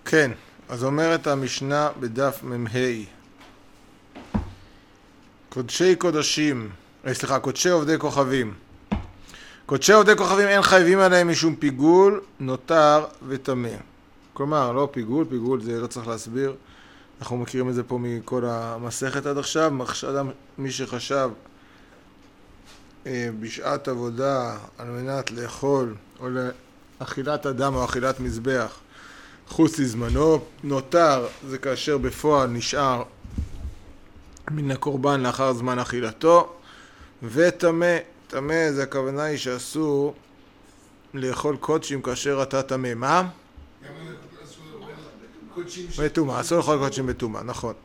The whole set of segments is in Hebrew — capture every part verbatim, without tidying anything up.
כן, אז אומרת המשנה בדף ממהי. קודשי קודשים, סליחה, קודשי עובדי כוכבים. קודשי עובדי כוכבים אין חייבים עליהם משום פיגול, נותר וטמא. כלומר, לא פיגול, פיגול זה לא צריך להסביר. אנחנו מכירים את זה פה מכל המסכת עד עכשיו. אדם, מי שחשב אה, בשעת עבודה על מנת לאכול או לאכילת אדם או אכילת מזבח חוץ לזמנו, נותר זה כאשר בפועל נשאר מן הקורבן לאחר זמן אכילתו, וטמא, טמא זה הכוונה היא שאסור לאכול קודשים כאשר אתה טמא. מה? בטומאה, אסור לאכול קודשים בטומאה, נכון.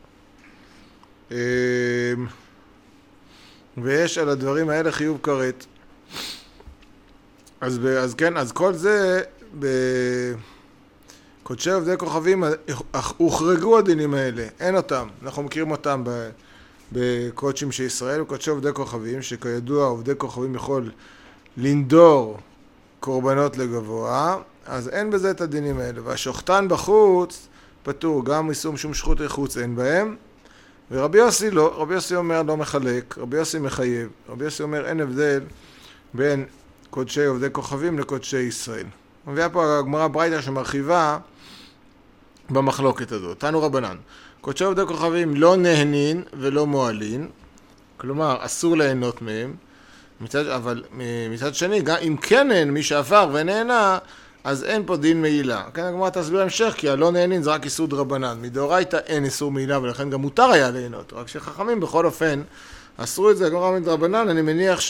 ויש על הדברים האלה חיוב כרת. אז, אז כן, אז כל זה בקודשי עובדי כוכבים הוחרגו הדינים האלה, אין אותם. אנחנו מכירים אותם בקודשים של ישראל, בקודשי עובדי כוכבים, שכידוע עובדי כוכבים יכול לנדור קורבנות לגבוה, אז אין בזה את הדינים האלה. והשוחטן בחוץ פטור, גם משום שום שחוט חוץ אין בהם. ורבי יוסי לא, רבי יוסי אומר לא מחלק, רבי יוסי מחייב. רבי יוסי אומר אין הבדל בין קודשי עובדי כוכבים לקודשי ישראל. מביאה פה הגמרא ברייתא שמרחיבה במחלוקת הזאת. תנו רבנן, קודשי עובדי כוכבים לא נהנין ולא מועלין, כלומר אסור ליהנות מהם, מצד, אבל מצד שני, גם אם כן אין מי שעבר ונהנה, אז אין פה דין מעילה. כן, הגמרא תסביר המשך, כי הלא נהנין זה רק איסור דרבנן. מדאורייתא אין איסור מעילה, ולכן גם מותר היה ליהנות. רק שחכמים בכל אופן אסרו את זה, הגמרא מדרבנן. אני מניח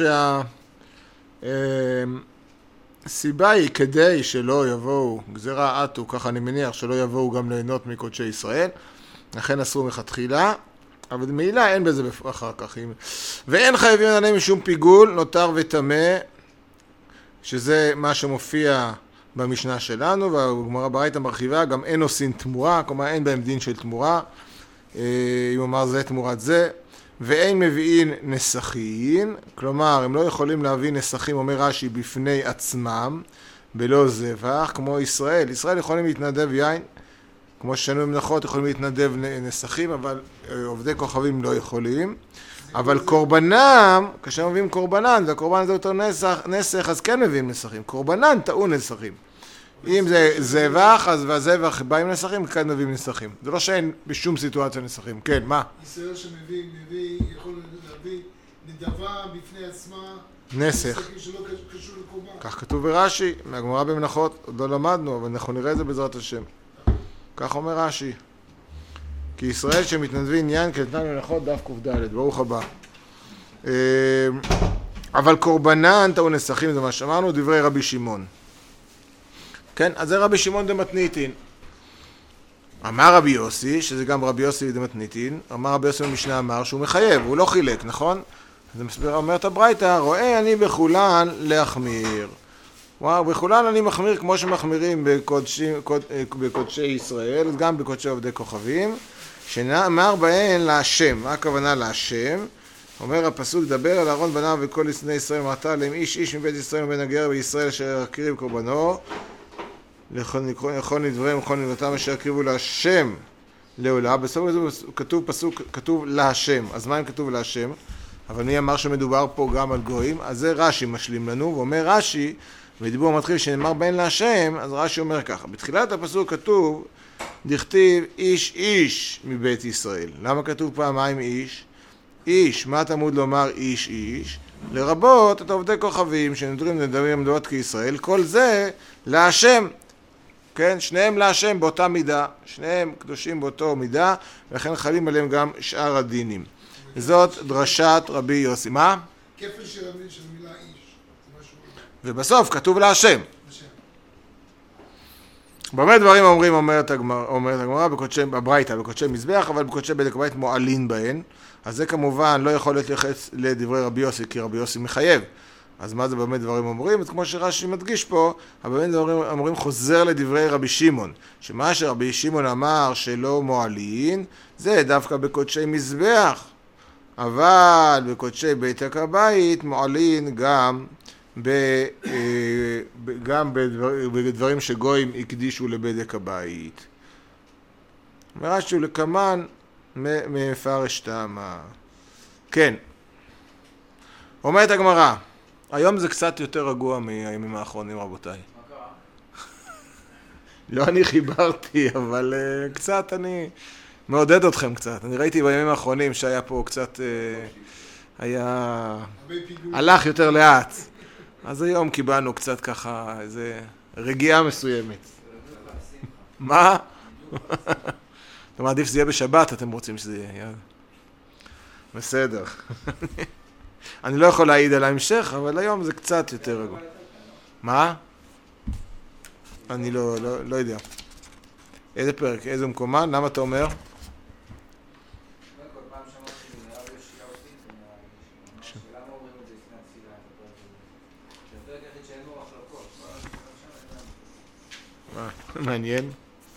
שהסיבה היא כדי שלא יבואו, גזירה עטו, ככה אני מניח שלא יבואו גם ליהנות מקודשי ישראל. לכן אסרו מכתחילה, אבל מעילה אין בזה אחר כך. ואין חייבים עליהם משום פיגול, נותר וטמא, שזה מה שמופיע במשנה שלנו, והגמרא ברייתא מרחיבה, גם אין עושים תמורה, כלומר אין בהם דין של תמורה, אם אומר זה תמורת זה, ואין מביאים נסחים, כלומר הם לא יכולים להביא נסחים, אומר רש"י, בפני עצמם, בלא זבח, כמו ישראל. ישראל יכולים להתנדב יין, כמו ששנו במנחות יכולים להתנדב נסחים, אבל עובדי כוכבים לא יכולים. אבל קורבנם, כאשר מביאים קורבנן, והקורבן זה יותר נסח, נסח, אז כן מביאים נסחים. קורבנן טעון נסחים. אם זה זבח, אז והזבח בא עם נסחים, כאן מביאים נסחים. זה לא שאין בשום סיטואציה נסחים. כן, מה? ישראל שמביא, מביא, יכול להביא נדבה בפני עצמה, נסח. שלא קשור לקורבן. כך כתוב ברש"י, מהגמרא במנחות, עוד לא למדנו, אבל אנחנו נראה את זה בעזרת השם. כך אומר רש"י. כי ישראל שמתנדבים עניין כתנן מנחות דף ק"ד, ברוך הבא. אבל קורבנן טעון נסחים, זה מה שאמרנו, דברי רבי שמעון. כן, אז זה רבי שמעון דמתניתין. אמר רבי יוסי, שזה גם רבי יוסי דמתניתין, אמר רבי יוסי במשנה אמר שהוא מחייב, הוא לא חילק, נכון? זה מסביר, אומרת הברייתא, רואה אני בכולן להחמיר. וואו, בכולן אני מחמיר כמו שמחמירים בקודשי, קוד, בקודשי ישראל, גם בקודשי עובדי כוכבים, שנאמר בהן להשם. מה הכוונה להשם? אומר הפסוק, דבר על אהרון בניו וכל בני ישראל, אמרת להם איש איש מבית ישראל ובין הגר בישראל אשר יקריב קורבנו, לכל נדבריהם וכל נדבתם אשר יקריבו להשם לעולה. בסוף זה כתוב פסוק, כתוב להשם. אז מה אם כתוב להשם? אבל מי אמר שמדובר פה גם על גויים? אז זה רש"י משלים לנו, ואומר רש"י, ודיבור מתחיל שנאמר בין להשם, אז רש"י אומר ככה, בתחילת הפסוק כתוב, דכתיב איש איש מבית ישראל. למה כתוב פעמיים איש? איש, מה תמוד לומר איש איש? לרבות את עובדי כוכבים שנדרים נדרים מדעות כישראל, כל זה להשם. כן, שניהם להשם באותה מידה, שניהם קדושים באותו מידה, ולכן חלים עליהם גם שאר הדינים. זאת דרשת רבי יוסי. מה? כפל של המילה איש. ובסוף כתוב להשם. במה דברים אומרים, אומרת הגמרא, אומרת הגמרא, בקודשי, בברייתא, בקודשי מזבח, אבל בקודשי בדק בית מועלין בהן. אז זה כמובן לא יכול להתייחס לדברי רבי יוסי, כי רבי יוסי מחייב. אז מה זה באמת דברים אומרים? אז כמו שרש"י מדגיש פה, באמת דברים אומרים חוזר לדברי רבי שמעון, שמה שרבי שמעון אמר שלא מועלין, זה דווקא בקודשי מזבח. אבל בקודשי בדק הבית מועלין גם ב, גם בדבר, בדברים שגויים הקדישו לבדק הבית. אומר רש"י לקמן מפרש טעמה. כן. אומרת הגמרא, היום זה קצת יותר רגוע מהימים האחרונים, רבותיי. מה קרה? לא אני חיברתי, אבל uh, קצת אני מעודד אתכם קצת. אני ראיתי בימים האחרונים שהיה פה קצת, uh, היה... הלך יותר לאט. אז היום קיבלנו קצת ככה איזה רגיעה מסוימת. מה? אתה מעדיף שזה יהיה בשבת, אתם רוצים שזה יהיה. בסדר. אני לא יכול להעיד על ההמשך, אבל היום זה קצת יותר רגוע. מה? אני לא, לא, לא יודע. איזה פרק, איזה מקומן? למה אתה אומר? מעניין.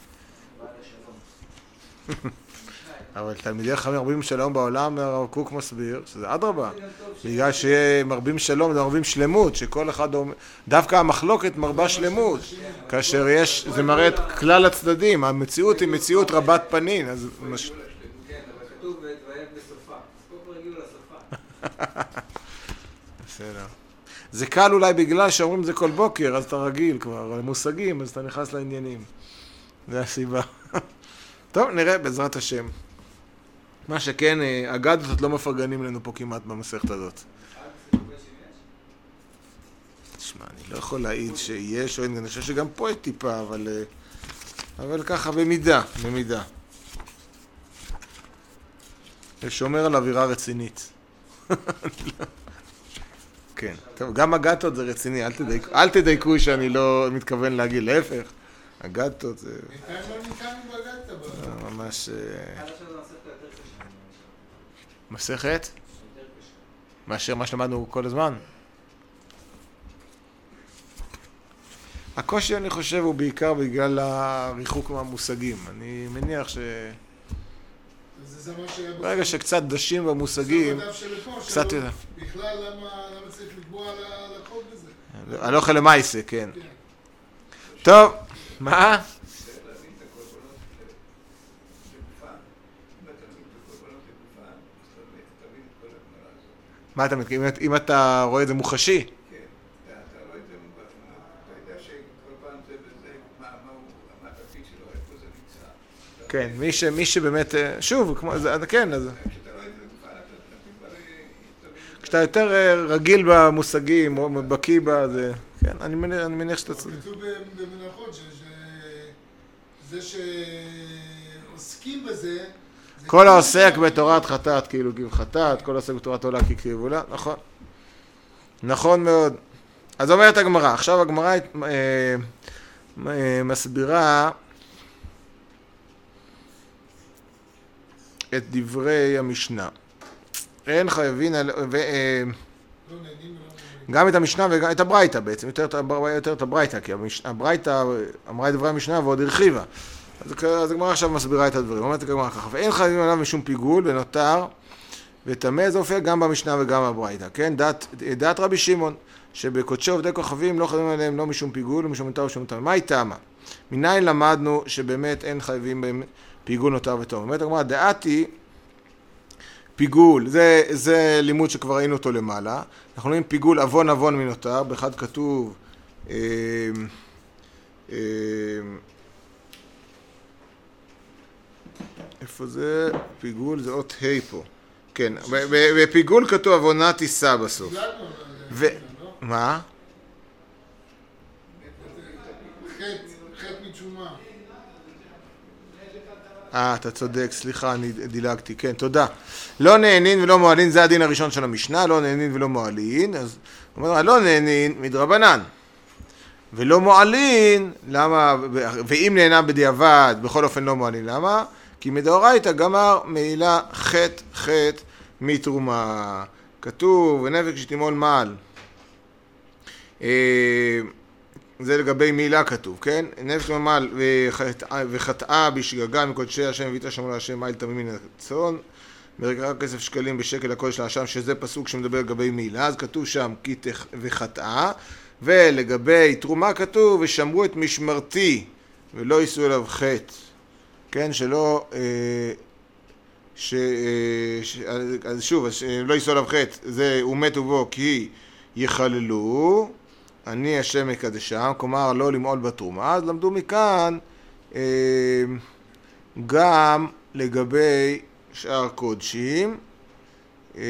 אבל תלמידי חכמים מרבים שלום בעולם, הרב קוק מסביר, שזה אדרבה. בגלל שמרבים שלום, זה מרבים שלמות, שכל אחד, דווקא המחלוקת מרבה שלמות. כאשר יש, זה מראה את כלל הצדדים, המציאות היא מציאות רבת פנין. אז כן, אבל כתוב ויהיה בסופה. אז כל כבר הגיעו לסופה. בסדר. זה קל אולי בגלל שאומרים זה כל בוקר, אז אתה רגיל כבר, למושגים, אז אתה נכנס לעניינים. זה הסיבה. טוב, נראה בעזרת השם. מה שכן, אגדות לא מפרגנים לנו פה כמעט במסכת הזאת. תשמע, אני לא יכול להעיד שיש או אין, אני חושב שגם פה יש טיפה, אבל, אבל ככה במידה, במידה. שומר על אווירה רצינית. כן, טוב, גם אגדות זה רציני, אל תדייקו, אל תדייקו שאני לא מתכוון להגיד, להפך. אגדות זה... בינתיים לא ניתנו בגדת. ממש... עד עכשיו זה מסכת יותר קשה. מסכת? יותר קשה. מאשר מה שלמדנו כל הזמן? הקושי אני חושב הוא בעיקר בגלל הריחוק מהמושגים. אני מניח ש... זה מה שהיה... ברגע שקצת דשים במושגים, קצת... בכלל למה צריך לקבוע על החוק בזה? על אוכל למעשה, כן. טוב, מה? מה אתה מתכוון? אם אתה רואה את זה מוחשי? כן, אתה רואה את זה, אתה יודע שכל פעם זה וזה, מה התפקיד שלו, איפה זה נמצא. כן, מי שבאמת, שוב, כן, אז... כשאתה יותר רגיל במושגים, או בקיא בזה, כן, אני מניח שאתה צריך. כתוב במנחות שזה שעוסקים בזה... כל העוסק בתורת חטאת כאילו גיב חטאת, כל העוסק בתורת עולה כי קריב עולה, נכון. נכון מאוד. אז אומרת הגמרא, עכשיו הגמרא מסבירה את דברי המשנה. אין חייבים, גם את המשנה וגם את הברייתא בעצם, יותר את הברייתא, כי הברייתא אמרה את דברי המשנה ועוד הרחיבה. אז הגמרא עכשיו מסבירה את הדברים. אומרת הגמרא ככה, ואין חייבים עליו משום פיגול ונותר וטמא, זה הופיע גם במשנה וגם בברייתא, כן? דעת, דעת רבי שמעון, שבקודשי עובדי כוכבים לא חייבים עליהם לא משום פיגול ומשום נותר ומשום טמא. מה היא טעמה? מניין למדנו שבאמת אין חייבים בהם פיגול נותר וטמא. אומרת הגמרא, דעתי פיגול, זה, זה לימוד שכבר ראינו אותו למעלה. אנחנו רואים פיגול אבון אבון מנותר, באחד כתוב אה, אה, איפה זה? פיגול זה אות ה' פה. כן, בפיגול כתוב אבונה תישא בסוף. ו... מה? חטא מתשומה. אה, אתה צודק, סליחה, אני דילגתי, כן, תודה. לא נהנין ולא מועלין, זה הדין הראשון של המשנה, לא נהנין ולא מועלין, אז הוא אומר, לא נהנין מדרבנן. ולא מועלין, למה, ואם נהנה בדיעבד, בכל אופן לא מועלין, למה? כי מדאורייתא גמר מעילה חטא חטא מתרומה. כתוב, ונפק שתימול מעל. זה לגבי מעילה כתוב, כן? נפק שתימול מעל וחטאה בשגגה מקודשי השם והביטה שמעו להשם מעיל תמים מן הצאן. מרקע כסף שקלים בשקל הקודש להשם, שזה פסוק שמדבר לגבי מעילה, אז כתוב שם כי וחטאה. ולגבי תרומה כתוב, ושמרו את משמרתי ולא יישאו אליו חטא. כן, שלא, אה, ש, ש, אז שוב, לא ייסעו עליו חטא, זה ומתו בו כי יחללו, אני השם מקדשם, כלומר לא למעול בתרומה. אז למדו מכאן אה, גם לגבי שאר קודשים, אה,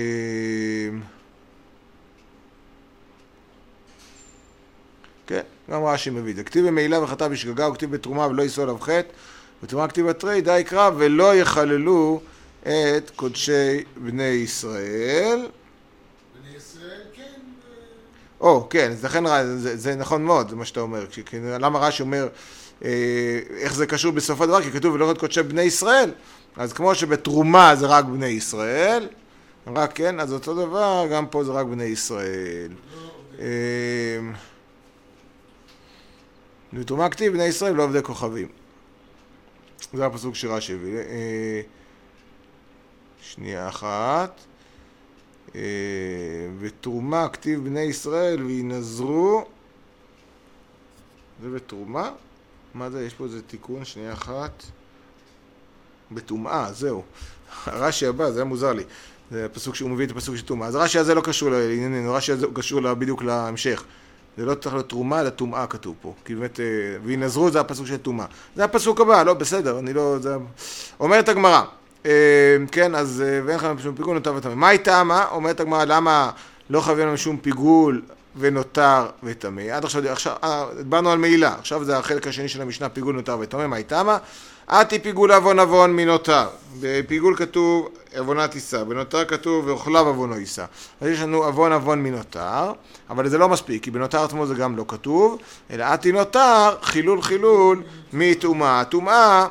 כן, גם רש"י מביא. כתיב במעילה וחטא בשגגה, וכתיב בתרומה ולא ייסעו עליו חטא, בתרומה כתיב בתרי, די יקרא ולא יחללו את קודשי בני ישראל. בני ישראל, כן. או, כן, אז לכן זה, זה נכון מאוד, זה מה שאתה אומר. כי, למה רש"י אומר, אה, איך זה קשור בסוף הדבר? כי כתוב ולא את קודשי בני ישראל. אז כמו שבתרומה זה רק בני ישראל, רק כן, אז אותו דבר, גם פה זה רק בני ישראל. אה, בתרומה כתיב בני ישראל לא עובדי כוכבים. זה הפסוק שרש"י הביא. אה, שנייה אחת. אה, בתרומה כתיב בני ישראל וינזרו. זה בתרומה? מה זה? יש פה איזה תיקון, שנייה אחת. בתומעה, זהו. הרש"י הבא, זה היה מוזר לי. זה הפסוק שהוא מביא את הפסוק של תומעה. אז הרש"י הזה לא קשור לענייננו, הרש"י הזה קשור לה, בדיוק להמשך. זה לא צריך להיות תרומה, אלא תומעה כתוב פה. כי באמת, וינזרו זה הפסוק של תומעה. זה הפסוק הבא, לא, בסדר, אני לא... זה... אומרת הגמרא, כן, אז ואין לך שום פיגול נותר וטמא. מה היא טעמה? אומרת הגמרא, למה לא חייבים לנו שום פיגול ונותר וטמא? עד עכשיו, עכשיו, דיברנו על מעילה, עכשיו זה החלק השני של המשנה, פיגול נותר וטמא. מה היא טעמה? עתי פיגול עוון עוון מנותר. בפיגול כתוב עוונה תישא, בנותר כתוב ואוכליו עוונו יישא. אז יש לנו עוון עוון מנותר, אבל זה לא מספיק, כי בנותר עצמו זה גם לא כתוב, אלא עתי נותר חילול חילול מטומאה. טומאה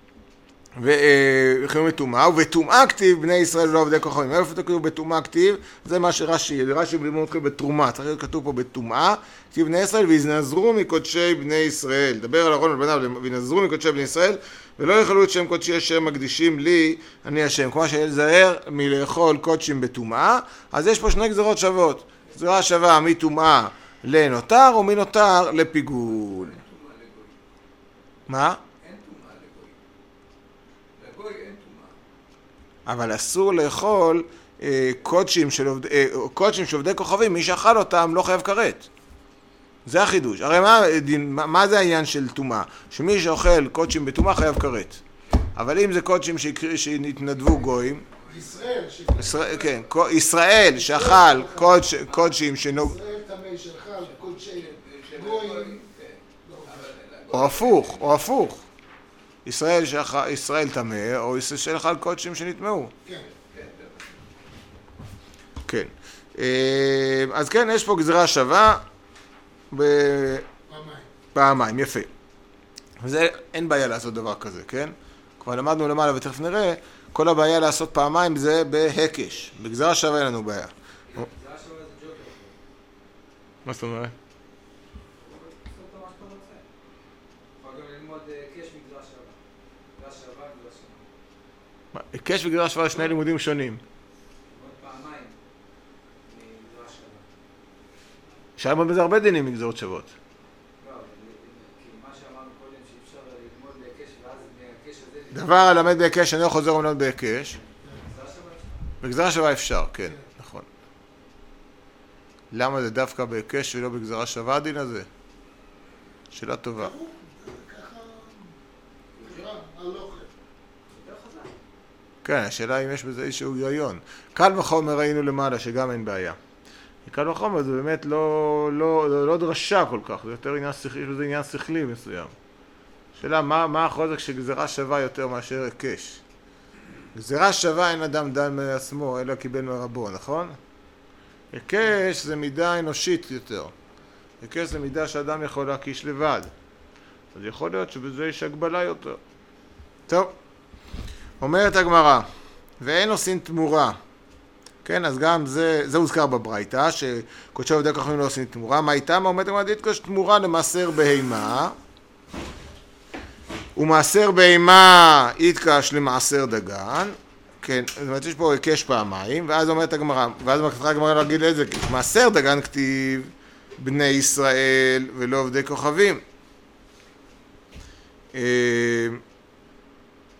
וחילול מטומאה, ובטומאה כתיב בני ישראל ולא עובדי כוכבים. איפה כתוב בטומאה כתיב? זה מה שרש"י, רש"י לימוד כתוב בתרומה, צריך להיות כתוב פה בטומאה, כתיב בני ישראל וינזרו מקודשי בני ישראל. דבר על אהרון ובניו וינזרו מקודשי בני ישראל ולא יאכלו את שם קודשי אשר מקדישים לי, אני השם. כמו שיזהר מלאכול קודשים בטומאה, אז יש פה שני גזרות שוות. גזרה שווה מטומאה לנותר ומנותר לפיגול. מה? אבל אסור לאכול אה, קודשים של עובד, אה, קודשים של עובדי כוכבים, מי שאכל אותם לא חייב כרת. זה החידוש. הרי מה, מה, מה זה העניין של טומאה? שמי שאוכל קודשים בטומאה חייב כרת. אבל אם זה קודשים שהתנדבו גויים, ישראל, ישראל, כן, ישראל שאכל קודש, קודשים שנוג... ישראל תמי שאכל קודשי גויים, או הפוך, או הפוך. ישראל שאכל, ישראל תמא, או ישראל שאכל קודשים שנטמאו. כן. כן. אז כן, יש פה גזרה שווה בפעמיים. פעמיים, יפה. וזה, אין בעיה לעשות דבר כזה, כן? כבר למדנו למעלה ותכף נראה, כל הבעיה לעשות פעמיים זה בהקש. בגזרה שווה אין לנו בעיה. גזרה שווה זה ג'וקר. מה זאת אומרת? היקש וגזרה שווה שני לימודים שונים. עוד פעמיים מגזרה שווה. אפשר ללמוד בזה הרבה דינים מגזרות שוות. לא, כי מה שאמרנו קודם שאפשר ללמוד בהיקש ואז מהיקש הזה... דבר הלמד בהיקש, אני לא חוזר ולמד בהיקש. גזרה שווה אפשר. בגזרה שווה אפשר, כן, נכון. למה זה דווקא בהיקש ולא בגזרה שווה הדין הזה? שאלה טובה. ככה, גזרה, הלוחם. כן, השאלה אם יש בזה איזשהו היגיון. קל וחומר ראינו למעלה שגם אין בעיה. קל וחומר זה באמת לא, לא, לא, לא דרשה כל כך, זה יותר עניין שכלי, יש בזה עניין שכלי מסוים. שאלה, מה, מה החוזק שגזרה שווה יותר מאשר היקש? גזרה שווה אין אדם דן מעצמו, אלא קיבל מרבו, נכון? היקש זה מידה אנושית יותר. היקש זה מידה שאדם יכול להקיש לבד. אז יכול להיות שבזה יש הגבלה יותר. טוב. אומרת הגמרא, ואין עושים תמורה. כן, אז גם זה, זה הוזכר בברייתא, שקודשי עובדי כוכבים לא עושים תמורה. מה איתם? אומרת הגמרא, דתקש תמורה למעשר בהמה, ומעשר בהמה יתקש למעשר דגן. כן, זאת אומרת, יש פה היקש פעמיים, ואז אומרת הגמרא, ואז מתחילה הגמרא להגיד את זה, מעשר דגן כתיב בני ישראל ולא עובדי כוכבים.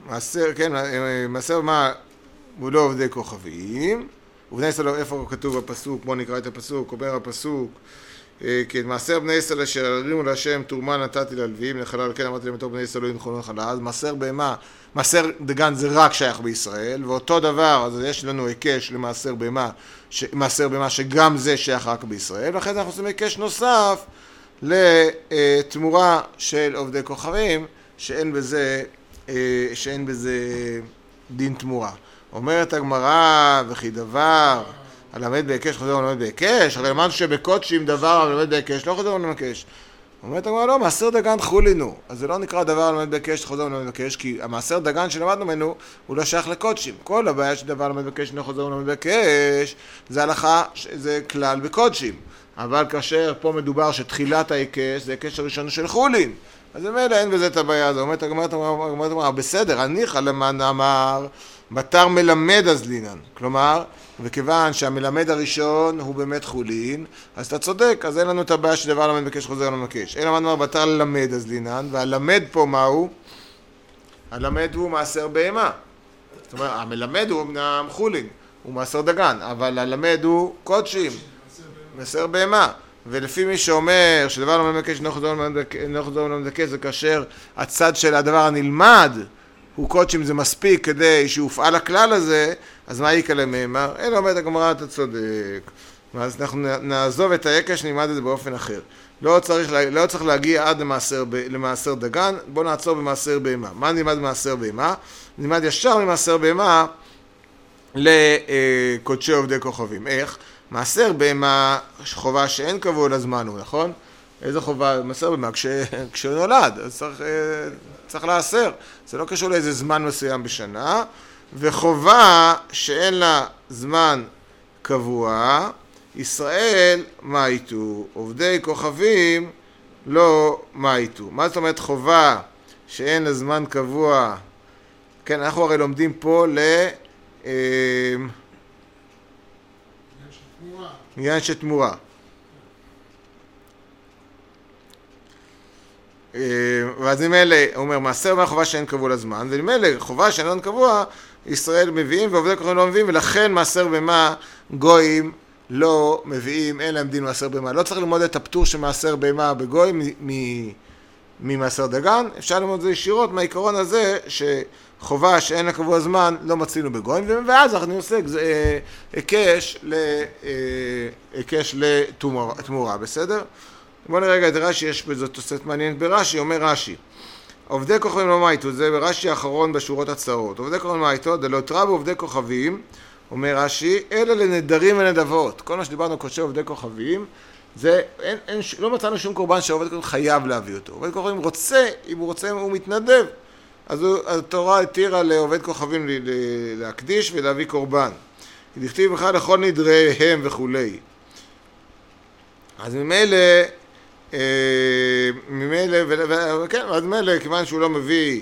מעשר, כן, מעשר מה הוא לא עובדי כוכבים, ובני ישראל, איפה כתוב בפסוק, בוא נקרא את הפסוק, אומר הפסוק, כן, מעשר בני ישראל אשר הרימו להשם תרומה נתתי ללוויים לחלל, כן אמרתי להם בתור בני ישראל לא ינחלו נחלה, אז מעשר בהמה, מעשר דגן זה רק שייך בישראל, ואותו דבר, אז יש לנו היקש למעשר בהמה, מעשר בהמה שגם זה שייך רק בישראל, ואחרי זה אנחנו עושים היקש נוסף לתמורה של עובדי כוכבים, שאין בזה, שאין בזה דין תמורה. אומרת הגמרא, וכי דבר, הלמד בהיקש חוזר ולמד בהיקש, הרי למדנו שבקודשים דבר הלמד בהיקש, לא חוזר ולמד בהיקש. אומרת הגמרא, לא, מעשר דגן חולינו, אז זה לא נקרא דבר הלמד בהיקש, חוזר ולמד בהיקש, כי המעשר דגן שלמדנו ממנו, הוא לא שייך לקודשים. כל הבעיה של דבר הלמד בהיקש, לא חוזר ולמד בהיקש, זה הלכה, זה כלל בקודשים. אבל כאשר פה מדובר שתחילת ההיקש, זה ההיקש הראשון של חולין. אז במילא אין בזה את הבעיה, זה אומרת הגמרא, בסדר, הניחא למען אמר, בתר מלמד אז לינן, כלומר, וכיוון שהמלמד הראשון הוא באמת חולין, אז אתה צודק, אז אין לנו את הבעיה שדבר למד בקש חוזר למקש. אין למד אמר בתר ללמד אז לינן, והלמד פה מהו? הלמד הוא מעשר בהמה. זאת אומרת, המלמד הוא אמנם חולין, הוא מעשר דגן, אבל הלמד הוא קודשים, מעשר בהמה. ולפי מי שאומר שדבר למד בקש לא חוזר למד בקש, זה כאשר הצד של הדבר הנלמד, הוא קודשים זה מספיק כדי שהופעל הכלל הזה, אז מה יקרה למאמר? אלא אומרת הגמרא, אתה צודק. אז אנחנו נעזוב את היקש, נלמד את זה באופן אחר. לא צריך, לא צריך להגיע עד למעשר, למעשר דגן, בוא נעצור במעשר בהמה. מה נלמד במעשר בהמה? נלמד ישר ממעשר בהמה לקודשי עובדי כוכבים. איך? מעשר בהמה חובה שאין קבוע לזמן הוא, נכון? איזה חובה? מעשר בהמה כש, כשהוא נולד, אז צריך, צריך לעשר. זה לא קשור לאיזה זמן מסוים בשנה, וחובה שאין לה זמן קבוע, ישראל מה איתו? עובדי כוכבים לא מה איתו. מה זאת אומרת חובה שאין לה זמן קבוע? כן, אנחנו הרי לומדים פה ל... עניין של תמורה. ואז עם אלה, הוא אומר, מעשר מה חובה שאין קבוע לזמן, ועם אלה, חובה שאין לזמן קבוע, ישראל מביאים ועובדי כוכבים לא מביאים, ולכן מעשר בהמה גויים לא מביאים, אין להם דין מעשר בהמה. לא צריך ללמוד את הפטור של מעשר בהמה בגויים ממעשר דגן, אפשר ללמוד את זה ישירות מהעיקרון הזה שחובה שאין לה קבוע זמן לא מצינו בגויים, ואז אנחנו עושה היקש לתמורה, בסדר? בואו נראה רגע את רש"י, יש בזאת תוספת מעניינת ברש"י, אומר רש"י, עובדי כוכבים לא מה איתו, זה ברש"י האחרון בשורות הצעות, עובדי כוכבים מה איתו, דלא תרא בעובדי כוכבים, אומר רש"י, אלא לנדרים ונדבות, כל מה שדיברנו קודשי עובדי כוכבים, זה, אין, אין, לא מצאנו שום קורבן שעובד כוכבים חייב להביא אותו, עובד כוכבים רוצה, אם הוא רוצה, הוא מתנדב, אז התורה התירה לעובד כוכבים להקדיש ולהביא קורבן, דכתיב בכלל לכל נדריהם וכולי. אז ממילא, ממילא, וכן, אז ממילא, כיוון שהוא לא מביא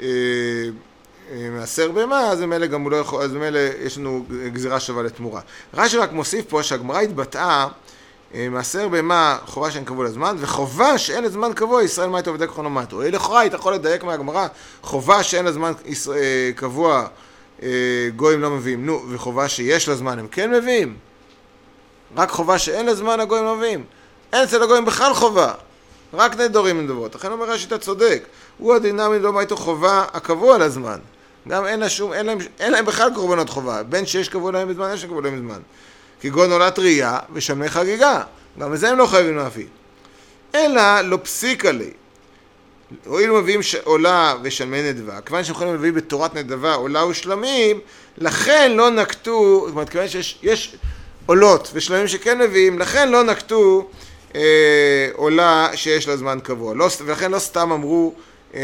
מעשר בהמה, אז ממילא גם הוא לא יכול, אז ממילא יש לנו גזירה שווה לתמורה. רש"י רק מוסיף פה שהגמרא התבטאה, מעשר בהמה חובה שאין קבוע לזמן, וחובה שאין לזמן קבוע, ישראל מה איתו עובדי כוכבים לא מה איתו. לכאורה, אתה יכול לדייק מהגמרא, חובה שאין לזמן קבוע, גויים לא מביאים, נו, וחובה שיש לזמן הם כן מביאים? רק חובה שאין לזמן הגויים לא מביאים. אין אצל הגויים בכלל חובה, רק נדורים ונדבות. לכן אומר רש"י, אתה צודק, הוא הדינמי לא מה איתו חובה הקבוע לזמן. גם אין, לשום, אין, להם, אין להם בכלל קורבנות חובה, בין שיש קבוע להם בזמן, יש קבוע להם בזמן. כגון עולת ראייה ושלמי חגיגה, גם לזה הם לא חייבים להביא. אלא לא פסיק עלי. הואיל מביאים עולה ושלמי נדבה, כיוון שהם יכולים להביא בתורת נדבה עולה ושלמים, לכן לא נקטו, זאת אומרת, כיוון שיש יש עולות ושלמים שכן מביאים, לכן לא נקטו אה, עולה שיש לה זמן קבוע. לא, ולכן לא סתם אמרו אה,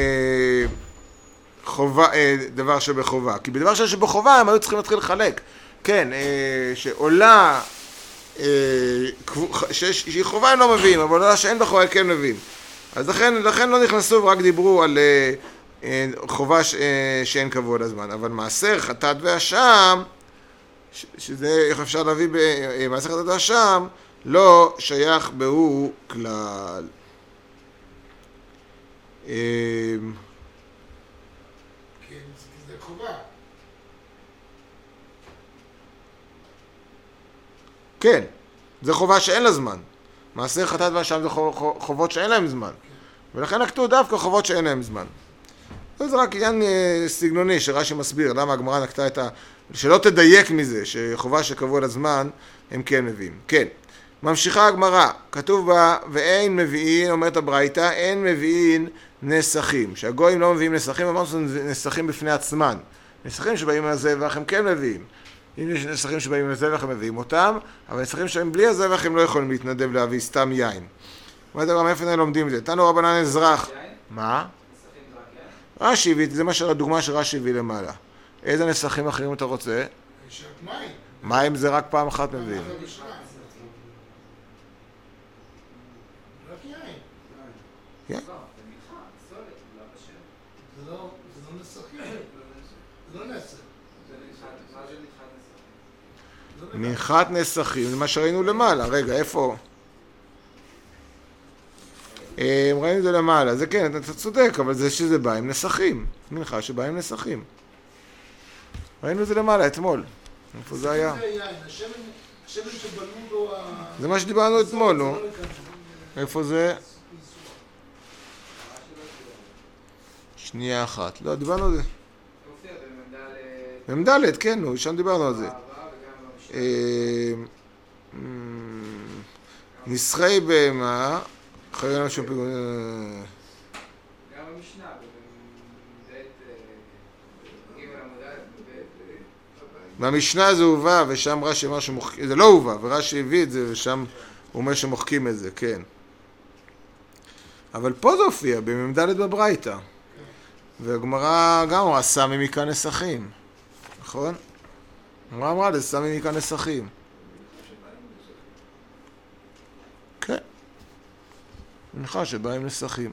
חובה, אה, דבר שבחובה. כי בדבר שבחובה הם היו צריכים להתחיל לחלק. כן, אה, שעולה, אה, שהיא חובה הם לא מביאים, אבל עולה שאין בחובה כן מביאים. אז לכן, לכן לא נכנסו ורק דיברו על אה, אה, חובה ש, אה, שאין קבוע לזמן. אבל מעשר, חטאת ואשם, שזה איך אפשר להביא במעשר חטאת ואשם, לא שייך בהו כלל. כן, זה חובה. כן, זה חובה שאין לה זמן. מעשה חטאת ואשם זה חובות שאין להם זמן. ולכן נקטו דווקא חובות שאין להם זמן. זה רק עניין סגנוני שרש"י מסביר למה הגמרא נקטה את ה... שלא תדייק מזה, שחובה שקבוע לזמן הם כן מביאים. כן, ממשיכה הגמרא, כתוב בה, ואין מביאים, אומרת הברייתא, אין מביאים נסכים. שהגויים לא מביאים נסכים, אמרנו שזה נסכים בפני עצמן. נסכים שבאים מהזבח הם כן מביאים. אם יש נסכים שבאים מהזבח הם מביאים אותם, אבל נסכים שבאים בלי הזבח הם לא יכולים להתנדב להביא סתם יין. אומרת גם איפה הם לומדים את זה? תנו רבנן אזרח. מה? רש"י הביא, זה מה שהדוגמה שרש"י הביא למעלה. איזה נסכים אחרים אתה רוצה? מים. מים זה רק פעם אחת מביאים. רק יין. יין. זה לא נסכים. זה לא נסך. מנחת נסכים, זה מה שראינו למעלה. רגע, איפה? ראינו את זה למעלה. זה כן, אתה צודק, אבל זה שזה בא עם נסכים. מנחה שבא עם נסכים. ראינו את זה למעלה, אתמול. איפה זה היה? השמן שבלו לו... זה מה שדיברנו אתמול, נו. איפה זה? שנייה אחת. לא, דיברנו על זה. במדלת, כן, נו, שם דיברנו על זה. נסחי בהמה, אחרי לנו שום פיגון... גם במשנה, במשנה זה הובא, ושם רש"י אמר שמוחקים, זה לא הובא, ורש"י הביא את זה, ושם הוא אומר שמוחקים את זה, כן. אבל פה זה הופיע, בממדלת בברייתא. והגמרא גם אמרה, סמי מכאן נסכים. נכון? הגמרא אמרה, לסמי מכאן נסכים. כן. מנחה שבא עם נסכים.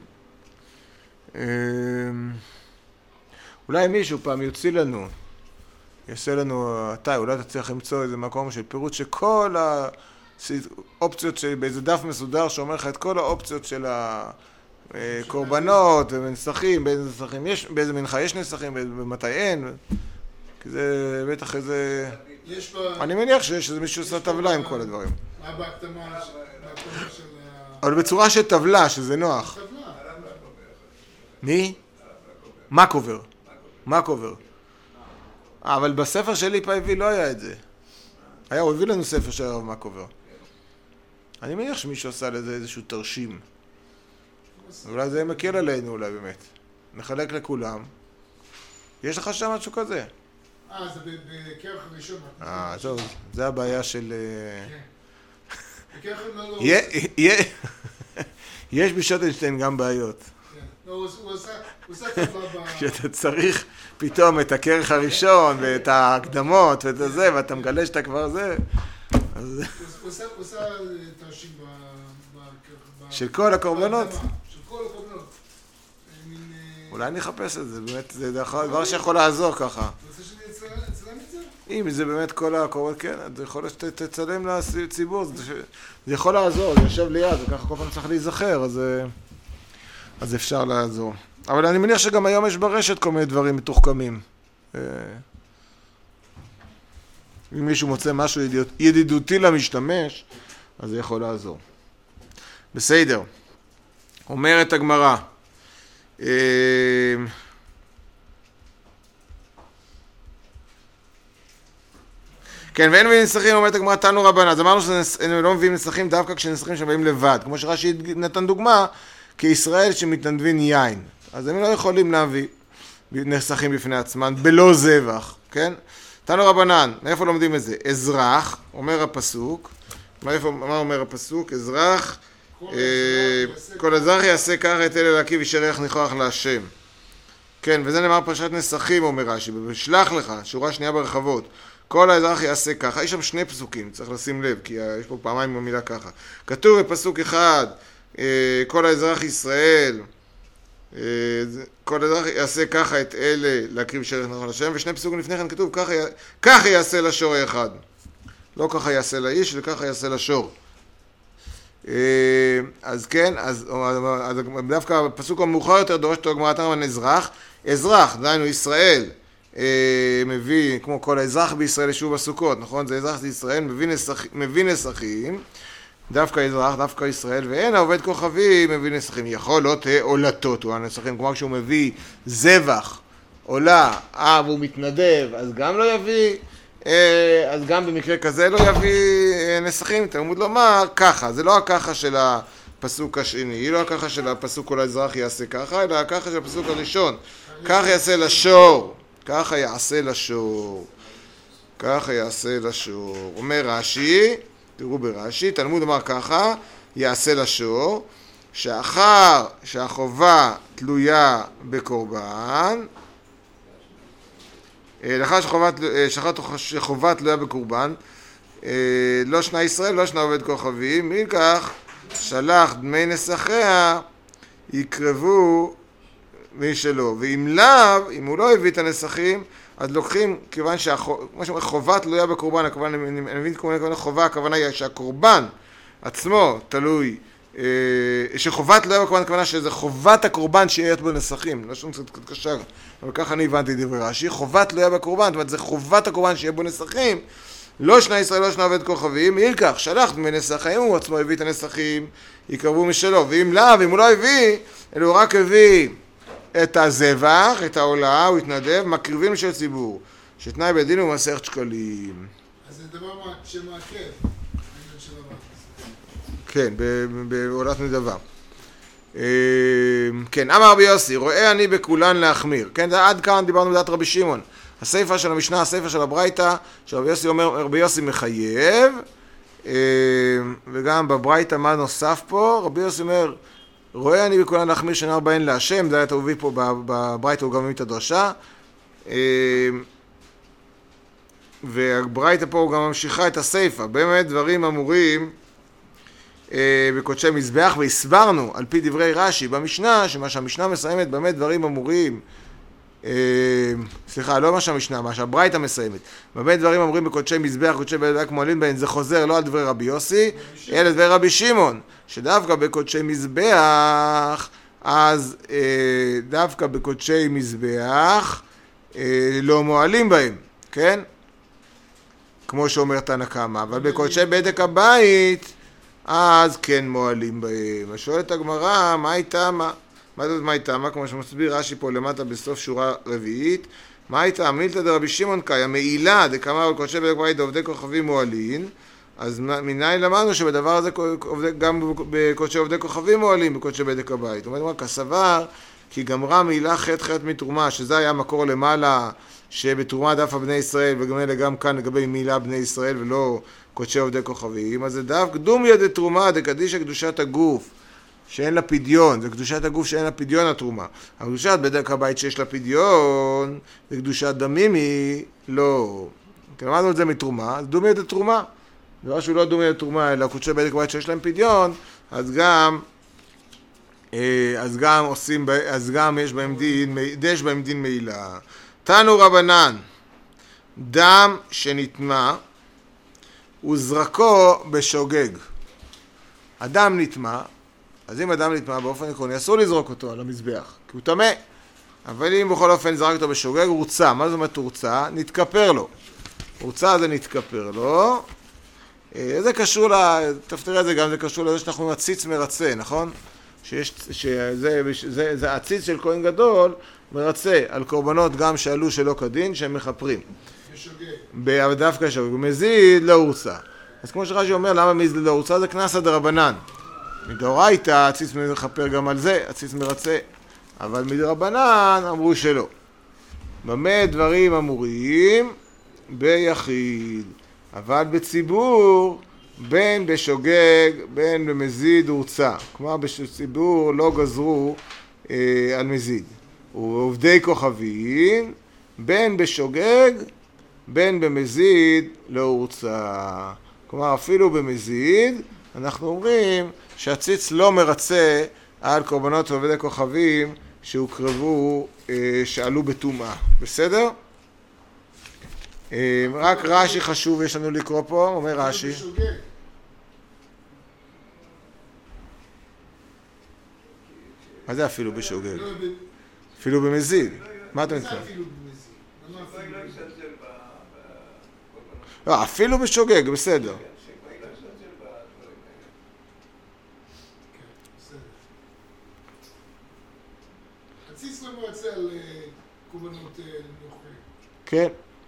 אולי מישהו פעם יוציא לנו, יעשה לנו, אתה, אולי תצליח למצוא איזה מקום של פירוט שכל האופציות, באיזה דף מסודר שאומר לך את כל האופציות של הקורבנות ונסכים, באיזה נסכים יש, באיזה מנחה יש נסכים, במתי אין, כי זה בטח איזה... אני מניח שיש איזה מישהו עושה טבלה עם כל הדברים. מה בהקדמה של... אבל בצורה של טבלה, שזה נוח. מי? מה קובר? מה קובר? אבל בספר שלי פה הביא לא היה את זה. היה, הוא הביא לנו ספר של הרב מה קובר. אני מניח שמישהו עשה לזה איזשהו תרשים. אולי זה מקל עלינו אולי באמת. נחלק לכולם. יש לך שם משהו כזה? אה, זה בכרך הראשון. אה, טוב, זה הבעיה של... בכרך לא... יש בשוטנשטיין גם בעיות. הוא עושה טבלה ב... כשאתה צריך פתאום את הכרך הראשון ואת ההקדמות ואת זה, ואתה מגלה שאתה כבר זה. הוא עושה תרשים בכרך... של כל הקורבנות? של כל הקורבנות. אולי נחפש את זה, באמת, זה דבר שיכול לעזור ככה. אתה רוצה שאני אצלם את זה? אם זה באמת כל הקורבנות, כן, זה יכול שתצלם לציבור, זה יכול לעזור, זה יושב ליד, וככה כל פעם צריך להיזכר, אז... אז אפשר לעזור. אבל אני מניח שגם היום יש ברשת כל מיני דברים מתוחכמים. אם מישהו מוצא משהו ידידותי למשתמש, אז זה יכול לעזור. בסדר. אומרת הגמרא. כן, ואין מביאים נסכים, אומרת הגמרא, תנו רבנן. אז אמרנו שהם לא מביאים נסכים דווקא כשנסכים שבאים לבד. כמו שרש"י נתן דוגמה, כישראל שמתנדבים יין. אז הם לא יכולים להביא נסכים בפני עצמם, בלא זבח, כן? תנו רבנן, מאיפה לומדים את זה? אזרח, אומר הפסוק, מאיפה, מה אומר הפסוק? אזרח, כל אזרח יעשה ככה את אלה להקיב ישריח ניחוח להשם. כן, וזה נאמר פרשת נסכים, אומר רש"י, ושלח לך, שורה שנייה ברחבות, כל האזרח יעשה ככה. יש שם שני פסוקים, צריך לשים לב, כי יש פה פעמיים במילה ככה. כתוב בפסוק אחד, כל האזרח ישראל, כל האזרח יעשה ככה את אלה להקריב ישריח ניחוח להשם, ושני פסוקים לפני כן כתוב, ככה יעשה לשור האחד. לא ככה יעשה לאיש, וככה יעשה לשור. אז כן, אז, אז דווקא בפסוק המאוחר יותר דורש אותו הגמרא תנא אזרח, אזרח, דהיינו ישראל, מביא, כמו כל האזרח בישראל ישוב בסוכות, נכון? זה אזרח בישראל, מביא, נסח, מביא נסחים, דווקא אזרח, דווקא ישראל, ואין העובד כוכבים מביא נסחים, יכול לא תהיה עולתות, הוא הנסחים, כלומר כשהוא מביא זבח, עולה, אה, והוא מתנדב, אז גם לא יביא, אז גם במקרה כזה לא יביא נסחים, תלמוד לומר ככה, זה לא הככה של הפסוק השני, לא הככה של הפסוק כל האזרח יעשה ככה, אלא הככה של הפסוק הראשון, ככה יעשה לשור, ככה יעשה לשור, ככה יעשה לשור, אומר רש"י, תראו ברש"י, תלמוד לומר ככה, יעשה לשור, שאחר שהחובה תלויה בקורבן, לאחר שחובת, שחובה תלויה בקורבן, לא שנה ישראל, לא שנה עובד כוכבים, מכך שלח דמי נסחיה יקרבו מי שלא. ואם לאו, אם הוא לא הביא את הנסחים, אז לוקחים, כיוון שהחובה תלויה בקורבן, הכוונה, אני מבין כמובן חובה, הכוונה היא שהקורבן עצמו תלוי, שחובה תלויה בקורבן, הכוונה שזה חובת הקורבן שיהיה בו נסחים, לא שום קצת קשה, אבל ככה אני הבנתי דברי רש"י, חובה תלויה בקורבן, זאת אומרת, זה חובת הקורבן שיהיה בו נסחים, לא שנה ישראל, לא שנה עובד כוכבים, ילקח, שלח דמי נסחים, הוא עצמו הביא את הנסחים, יקרבו משלו, ואם לאו, אם הוא לא הביא, אלא הוא רק הביא את הזבח, את העולה, הוא התנדב, מקריבים של ציבור, שתנאי בדין הוא מסכת שקלים. אז זה דבר שמעכב. כן, בעולת נדבה. כן, אמר רבי יוסי, רואה אני בכולן להחמיר. כן, עד כאן דיברנו בדעת רבי שמעון. הספר של המשנה, הספר של הברייתא, שרבי יוסי אומר, רבי יוסי מחייב, וגם בברייתא מה נוסף פה, רבי יוסי אומר, רואה אני בכולן להחמיר שנאמר בהן להשם, זה היה תהובי פה בברייתא, הוא גם מביא את הדרשה, והברייתא פה הוא גם ממשיכה את הספר, באמת דברים אמורים בקודשי מזבח, והסברנו על פי דברי רש"י במשנה, שמה שהמשנה מסיימת באמת דברים אמורים, סליחה, לא מה שהמשנה, מה שהברייתא מסיימת, באמת דברים אמורים בקודשי מזבח, קודשי בדק מועלין בהן, זה חוזר לא על דברי רבי יוסי, אלא דברי רבי שמעון, שדווקא בקודשי מזבח, אז דווקא בקודשי מזבח לא מועלים בהם, כן? כמו שאומר תנא קמא, אבל בקודשי בדק הבית, אז כן מועלים בהם. אז שואלת הגמרא, מה הייתה מה? מה זאת מה הייתה מה? כמו שמסביר רש"י פה למטה בסוף שורה רביעית, מה הייתה? מילתא דרבי שמעון קאי, המעילה דקאמר על קודשי בדק בית עובדי כוכבים מועלין, אז מניין למדנו שבדבר הזה גם בקודשי עובדי כוכבים מועלים בקודשי בדק הבית. זאת אומרת, כסבר, כי גמרה מעילה חטא חטא מתרומה, שזה היה מקור למעלה, שבתרומה דווקא בני ישראל, וגם אלה גם כאן לגבי מעילה בני ישראל ולא קודשי עובדי כוכבים, אז זה דווקא דומיה דתרומה דקדישא קדושת הגוף, שאין לה פדיון, זה קדושת הגוף שאין לה פדיון התרומה. הקדושת בדק הבית שיש לה פדיון, זה קדושת דמים היא לא. למדנו את זה מתרומה, אז דומיה דתרומה. דבר שהוא לא דומיה דתרומה, אלא קדושי בדק הבית שיש להם פדיון, אז גם, אז גם עושים, אז גם יש בהם דין, יש בהם דין מעילה. תנו רבנן, דם שנטמא, וזרקו בשוגג. אדם נטמא, אז אם אדם נטמא באופן עקרוני, אסור לזרוק אותו על המזבח, כי הוא טמא. אבל אם בכל אופן זרק אותו בשוגג, הוא רוצה. מה זאת אומרת הורצה? נתכפר לו. הורצה זה נתכפר לו. זה קשור, תפתראה את זה גם, זה קשור לזה שאנחנו מציץ מרצה, נכון? שיש, שזה, זה, זה הציץ של כהן גדול, מרצה על קורבנות גם שעלו שלא כדין, שהם מחפרים. דווקא שוגג, מזיד לא הורצה. אז כמו שרש"י אומר, למה מזיד לא הורצה? זה קנסא דרבנן. מדאורייתא, הציץ מחפר גם על זה, הציץ מרצה. אבל מדרבנן אמרו שלא. במה דברים אמורים? ביחיד. אבל בציבור, בין בשוגג, בין במזיד הורצה. כלומר, בציבור לא גזרו אה, על מזיד. ועובדי כוכבים, בין בשוגג, בין במזיד לא הורצה. כלומר, אפילו במזיד, אנחנו אומרים שהציץ לא מרצה על קורבנות עובדי כוכבים שהוקרבו, שעלו בטומאה. בסדר? רק רש"י חשוב יש לנו לקרוא פה, אומר רש"י. מה זה אפילו בשוגג? לא, ב- אפילו במזיד. מה אתה זה מתכוון? אפילו במזיד. למה שגוי אפילו לא במזיד? יזלזל בקורבנות. לא, אפילו בשוגג, בסדר. שגוי לא יזלזל בדברים האלה. כן, בסדר. הציץ לא מרצה על אה, קורבנות אה, נוחים. כן.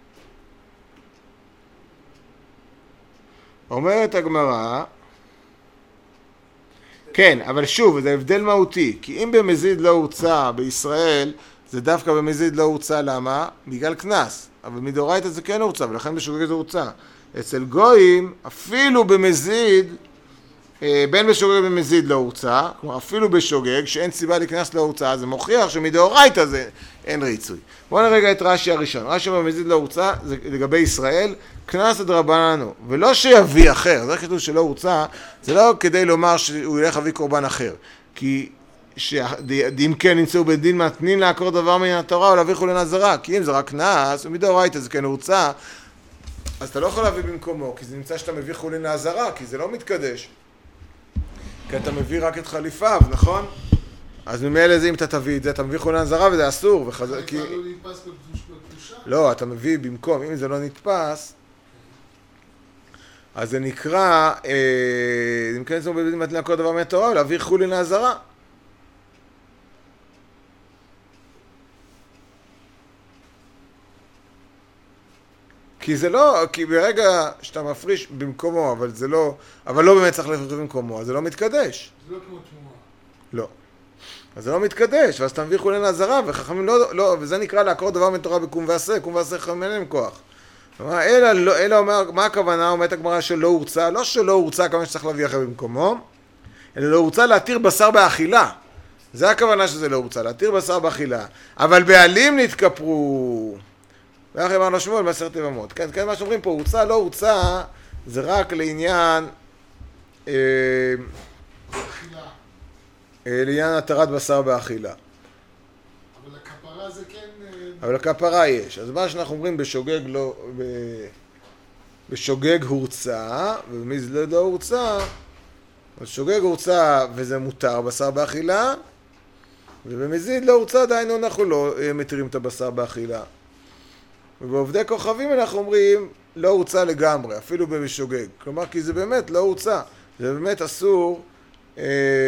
אומרת הגמרא, כן, אבל שוב, זה הבדל מהותי, כי אם במזיד לא הוצא בישראל, זה דווקא במזיד לא הוצא, למה? בגלל קנס, אבל מדאורייתא זה כן הוצא, ולכן בשוגג זה הוצא. אצל גויים, אפילו במזיד, בין בשוגג במזיד לא הוצא, כלומר אפילו בשוגג, שאין סיבה לקנס לא הוצא, זה מוכיח שמדאורייתא זה אין ריצוי. בואו נרגע את רש"י הראשון. רש"י במזיד לא הוצא, זה לגבי ישראל, קנס דרבנן, ולא שיביא אחר, זה כתוב שלא הוצא, זה לא כדי לומר שהוא ילך להביא קורבן אחר, כי אם כן נמצאו בדין מתנין לעקור דבר מן התורה או להביא חולין עזרה, כי אם זה רק קנס, ומדאורייתא זה כן הוצא, אז אתה לא יכול להביא במקומו, כי זה נמצא שאתה מביא חולין לעזרה, כי זה לא מתקדש. כי אתה מביא רק את חליפיו, נכון? אז ממילא זה אם אתה תביא את זה, אתה מביא חולין עזרה וזה אסור. וחז... כי... לא נתפס בקדושה? לא, אתה מביא במקום, אם זה לא נתפס, אז זה נקרא, אה, אם כן זה בבית מתנה כל דבר מהתורה, להביא חולין לעזרה. כי זה לא, כי ברגע שאתה מפריש במקומו, אבל זה לא, אבל לא באמת צריך להפריש במקומו, אז זה לא מתקדש. זה לא כמו תמורה. לא. אז זה לא מתקדש, ואז אתה מביא חולין לעזרה, וחכמים לא, לא, וזה נקרא לעקור דבר מתורה בקום ועשה, קום ועשה חכמים אין להם כוח. אלא, לא, אלא אומר, מה הכוונה? אומרת הגמרא שלא הורצה, לא שלא הורצה כמה שצריך להביא אחר במקומו, אלא לא הורצה להתיר בשר באכילה. זה הכוונה שזה לא הורצה, להתיר בשר באכילה. אבל בעלים נתכפרו. ואיך אמרנו שמואל בעשרת יבמות. כן, כן, מה שאומרים פה, הורצה, לא הורצה, זה רק לעניין, אה, אכילה. אה, לעניין התרת בשר באכילה. אבל הכפרה זה כן... אה, אבל הכפרה יש. אז מה שאנחנו אומרים בשוגג לא, ב... בשוגג הורצה, ובמזיד לא הורצה, אז שוגג הורצה וזה מותר בשר באכילה, ובמזיד לא הורצה, דיינו אנחנו לא מתירים את הבשר באכילה. ובעובדי כוכבים אנחנו אומרים לא הורצה לגמרי, אפילו בשוגג. כלומר, כי זה באמת לא הורצה. זה באמת אסור, אה,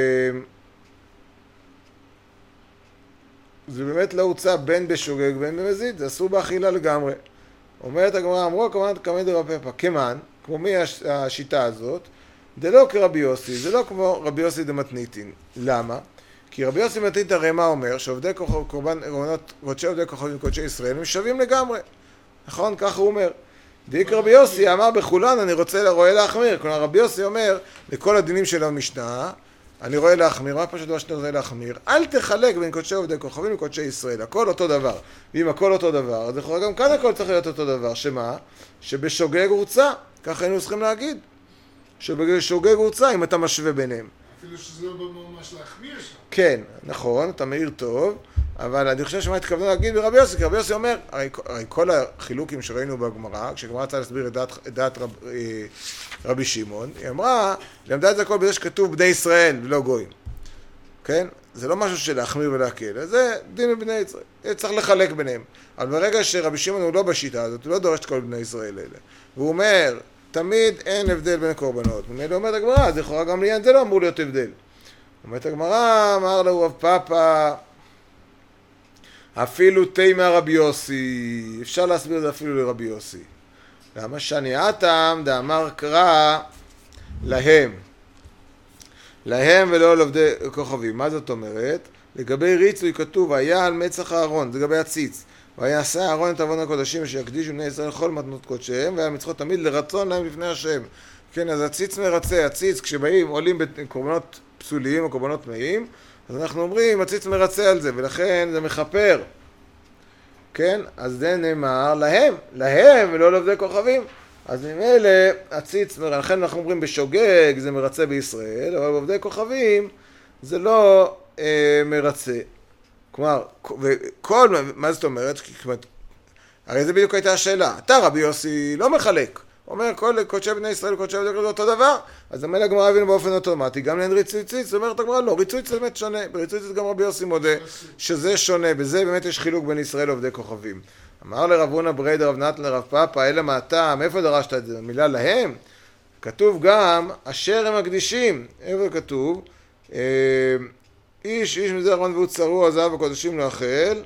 זה באמת לא הוצא בין בשוגג בין במזיד, זה אסור באכילה לגמרי. אומרת הגמרא, אמרו הכוונת קמא דרבי פפא, כמן, כמו מי השיטה הזאת, זה לא כרבי יוסי, זה לא כמו רבי יוסי דמתניתין. למה? כי רבי יוסי דמתניתין הרי מה אומר? שעובדי קורבן, קודשי עובדי כוכבים קודשי ישראל הם שווים לגמרי. נכון? ככה הוא אומר. דיק רבי יוסי אמר בכולן אני רוצה רואה להחמיר. כלומר רבי יוסי אומר לכל הדינים של המשנה, אני רואה להחמיר, מה פשוט דבר שאתה רוצה להחמיר? אל תחלק בין קודשי עובדי כוכבים לקודשי ישראל, הכל אותו דבר. ואם הכל אותו דבר, אז יכול גם כאן הכל צריך להיות אותו דבר. שמה? שבשוגג הורצה, ככה היינו צריכים להגיד. שבשוגג הורצה, אם אתה משווה ביניהם. אפילו שזה לא ממש להחמיר שם. כן, נכון, אתה מעיר טוב, אבל אני חושב שמה התכוונו להגיד ברבי יוסי, כי רבי יוסי אומר, הרי, הרי כל החילוקים שראינו בגמרא, כשגמרא רצה להסביר את דעת, את דעת רב, רבי שמעון, היא אמרה, למדה את זה הכל בזה שכתוב בני ישראל ולא גויים. כן? זה לא משהו של להחמיר ולהקל, זה דין בבני ישראל, צריך לחלק ביניהם. אבל ברגע שרבי שמעון הוא לא בשיטה הזאת, הוא לא דורש את כל בני ישראל האלה. והוא אומר, תמיד אין הבדל בין הקורבנות. ממילא אומרת הגמרא, אז לכאורה גם לעניין זה לא אמור להיות הבדל. אומרת הגמרא, אמר לו רב פאפא, אפילו תימא רבי יוסי, אפשר להסביר את זה אפילו לרבי יוסי. למה שאני אתם דאמר קרא להם, להם ולא לעובדי כוכבים. מה זאת אומרת? לגבי ריצוי כתוב, היה על מצח הארון, זה לגבי הציץ. ויעשה הארון את עוון הקודשים שיקדישו בני ישראל כל מתנות קודשיהם, והיה מצוות תמיד לרצון להם לפני השם. כן, אז הציץ מרצה, הציץ כשבאים עולים בקורבנות פסולים או קורבנות טמאים, אז אנחנו אומרים, הציץ מרצה על זה, ולכן זה מחפר. כן, אז זה נאמר להם, להם ולא לעובדי כוכבים. אז ממילא הציץ, לכן אנחנו אומרים בשוגג זה מרצה בישראל, אבל בעובדי כוכבים זה לא אה, מרצה. כלומר, וכל, מה זאת אומרת? הרי זה בדיוק הייתה השאלה. אתה רבי יוסי לא מחלק. אומר כל קודשי בני ישראל וקודשי עובדי כוכבים זה אותו דבר, אז המילא הגמרא הבינו באופן אוטומטי, גם לעין ריצוי ציץ, זאת אומרת הגמרא לא, ריצוי ציץ באמת שונה, בריצוי ציץ גם רבי יוסי מודה שזה שונה, בזה באמת יש חילוק בין ישראל ועובדי כוכבים. אמר לרב הונא בריידא רב נתן לרב פאפא, אלא מה אתה, מאיפה דרשת את זה? מילה להם? כתוב גם אשר הם מקדישים, איפה כתוב? איש, איש מזה אחרון והוא צרוע זהב הקודשים לאכל.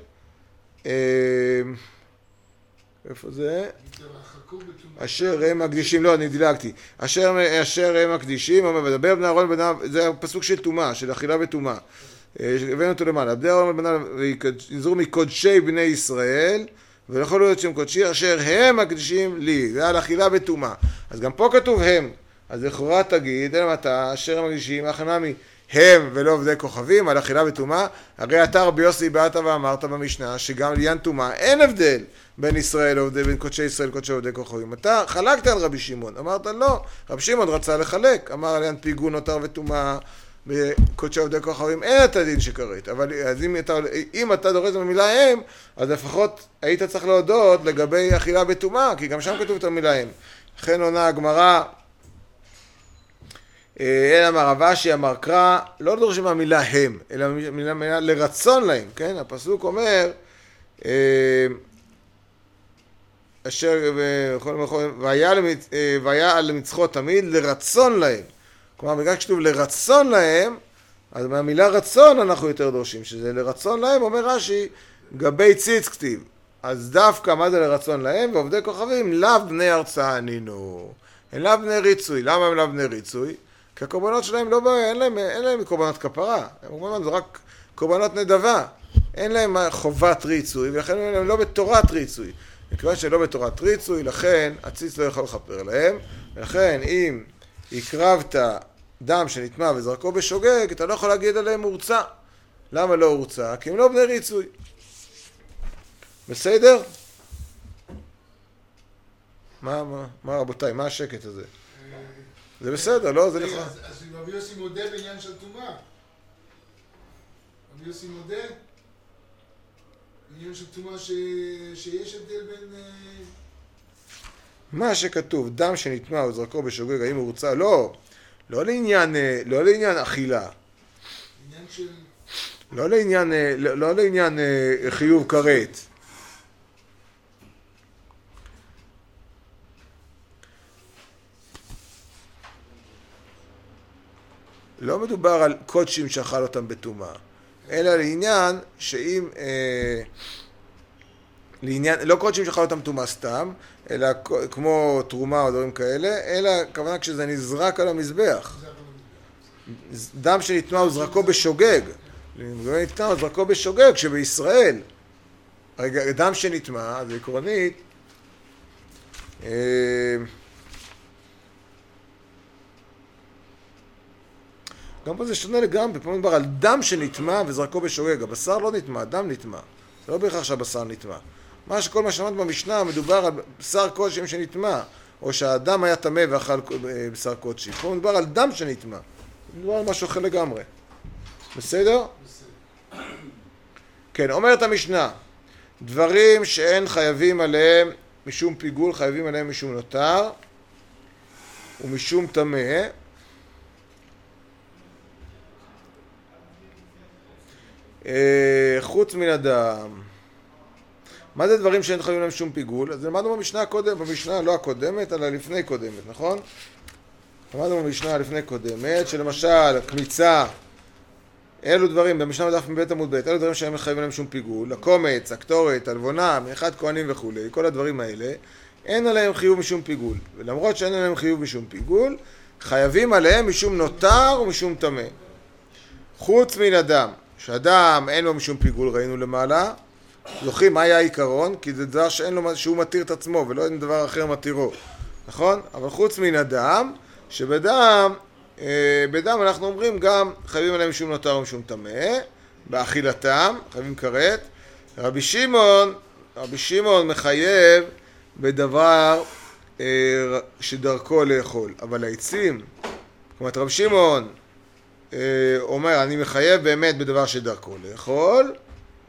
איפה זה? אשר הם מקדישים, לא, אני דילגתי. אשר, אשר הם מקדישים, ודבר בני אהרון ובניו, זה הפסוק של טומאה, של אכילה וטומאה. הבאנו אותו למעלה. בני אהרון ובניו ינזרו מקודשי בני ישראל, ולכל להיות שם קודשי, אשר הם מקדישים לי, זה על אכילה וטומאה. אז גם פה כתוב הם. אז לכאורה תגיד, אלא אתה, אשר הם מקדישים, החנמי, הם ולא עובדי כוכבים, על אכילה וטומאה. הרי אתה רבי יוסי באת ואמרת במשנה, שגם לעניין טומאה אין הבדל בין ישראל לעובדי, בין קודשי ישראל לקודשי עובדי כוכבים. אתה חלקת על רבי שמעון, אמרת לא, רבי שמעון רצה לחלק, אמר עליין פיגון נותר וטומאה בקודשי עובדי כוכבים, אין את הדין שקראת, אבל אז אם אתה, אם אתה דורש במילה הם, אז לפחות היית צריך להודות לגבי אכילה וטומאה, כי גם שם כתוב את המילה הם. לכן עונה הגמרא, אלא אמר רב אשי אמר קרא, לא דורשים מהמילה הם, אלא מילה, מילה לרצון להם, כן? הפסוק אומר, אשר והיה על מצחות תמיד לרצון להם. כלומר, בגלל שכתוב לרצון להם, אז מהמילה רצון אנחנו יותר דורשים, שזה לרצון להם, אומר רש"י, גבי ציץ כתיב. אז דווקא מה זה לרצון להם? ועובדי כוכבים, לאו בני הרצאה ענינו. הם לאו בני ריצוי. למה הם לאו בני ריצוי? כי הקורבנות שלהם לא בא, אין להם, אין להם קורבנות כפרה. הם זה רק קורבנות נדבה. אין להם חובת ריצוי, ולכן הם לא בתורת ריצוי. מכיוון שלא בתורת ריצוי, לכן הציץ לא יכול לכפר להם, ולכן אם הקרבת דם שנטמע וזרקו בשוגג, אתה לא יכול להגיד עליהם הורצה. למה לא הורצה? כי הם לא בני ריצוי. בסדר? מה, מה, מה רבותיי, מה השקט הזה? זה בסדר, לא? זה נכון. אז רבי יוסי מודה בעניין של טומאה. רבי יוסי מודה בעניין של טומאה שיש הבדל בין... מה שכתוב, דם שנטמע וזרקו בשוגג, האם הוא הורצה? לא. לא לעניין, לא לעניין אכילה. עניין של... לא לעניין, לא, לא לעניין חיוב כרת. לא מדובר על קודשים שאכל אותם בטומאה, אלא לעניין שאם, אה, לעניין, לא קודשים שאכל אותם טומאה סתם, אלא כמו תרומה או דברים כאלה, אלא כוונה כשזה נזרק על המזבח. דם שנטמע וזרקו בשוגג. נטמע וזרקו בשוגג, שבישראל, דם שנטמע, זה עקרונית, אה, גם פה זה שונה לגמרי, פה מדבר על דם שנטמע וזרקו בשוגג, הבשר לא נטמע, דם נטמע, זה לא בהכרח שהבשר נטמע. מה שכל מה שאמרת במשנה מדובר על בשר קודשים שנטמע, או שהאדם היה טמא ואכל בשר קודשי. פה מדובר על דם שנטמע, מדובר על משהו אחר לגמרי. בסדר? בסדר. כן, אומרת המשנה, דברים שאין חייבים עליהם משום פיגול, חייבים עליהם משום נותר, ומשום טמא, חוץ מן הדם. מה זה דברים שאין חייבים להם שום פיגול? אז למדנו במשנה הקודמת, במשנה לא הקודמת, אלא לפני קודמת, נכון? למדנו במשנה לפני קודמת, שלמשל, קמיצה, אלו דברים, במשנה מדף מבית עמוד בית, אלו דברים שאין חייבים להם שום פיגול, הקומץ, הקטורת, הלבונה, מאחד כהנים וכו', כל הדברים האלה, אין עליהם חיוב משום פיגול. ולמרות שאין עליהם חיוב משום פיגול, חייבים עליהם משום נותר ומשום טמא. חוץ מן הדם. שאדם אין לו משום פיגול, ראינו למעלה, זוכרים מה היה העיקרון? כי זה דבר שאין לו, שהוא מתיר את עצמו ולא אין דבר אחר מתירו, נכון? אבל חוץ מן הדם, שבדם, אה, בדם אנחנו אומרים גם חייבים עליהם משום נותר ומשום טמא, באכילתם, חייבים כרת. רבי שמעון, רבי שמעון מחייב בדבר אה, שדרכו לאכול, אבל העצים, כלומר רבי שמעון, אומר, אני מחייב באמת בדבר שדרכו לאכול,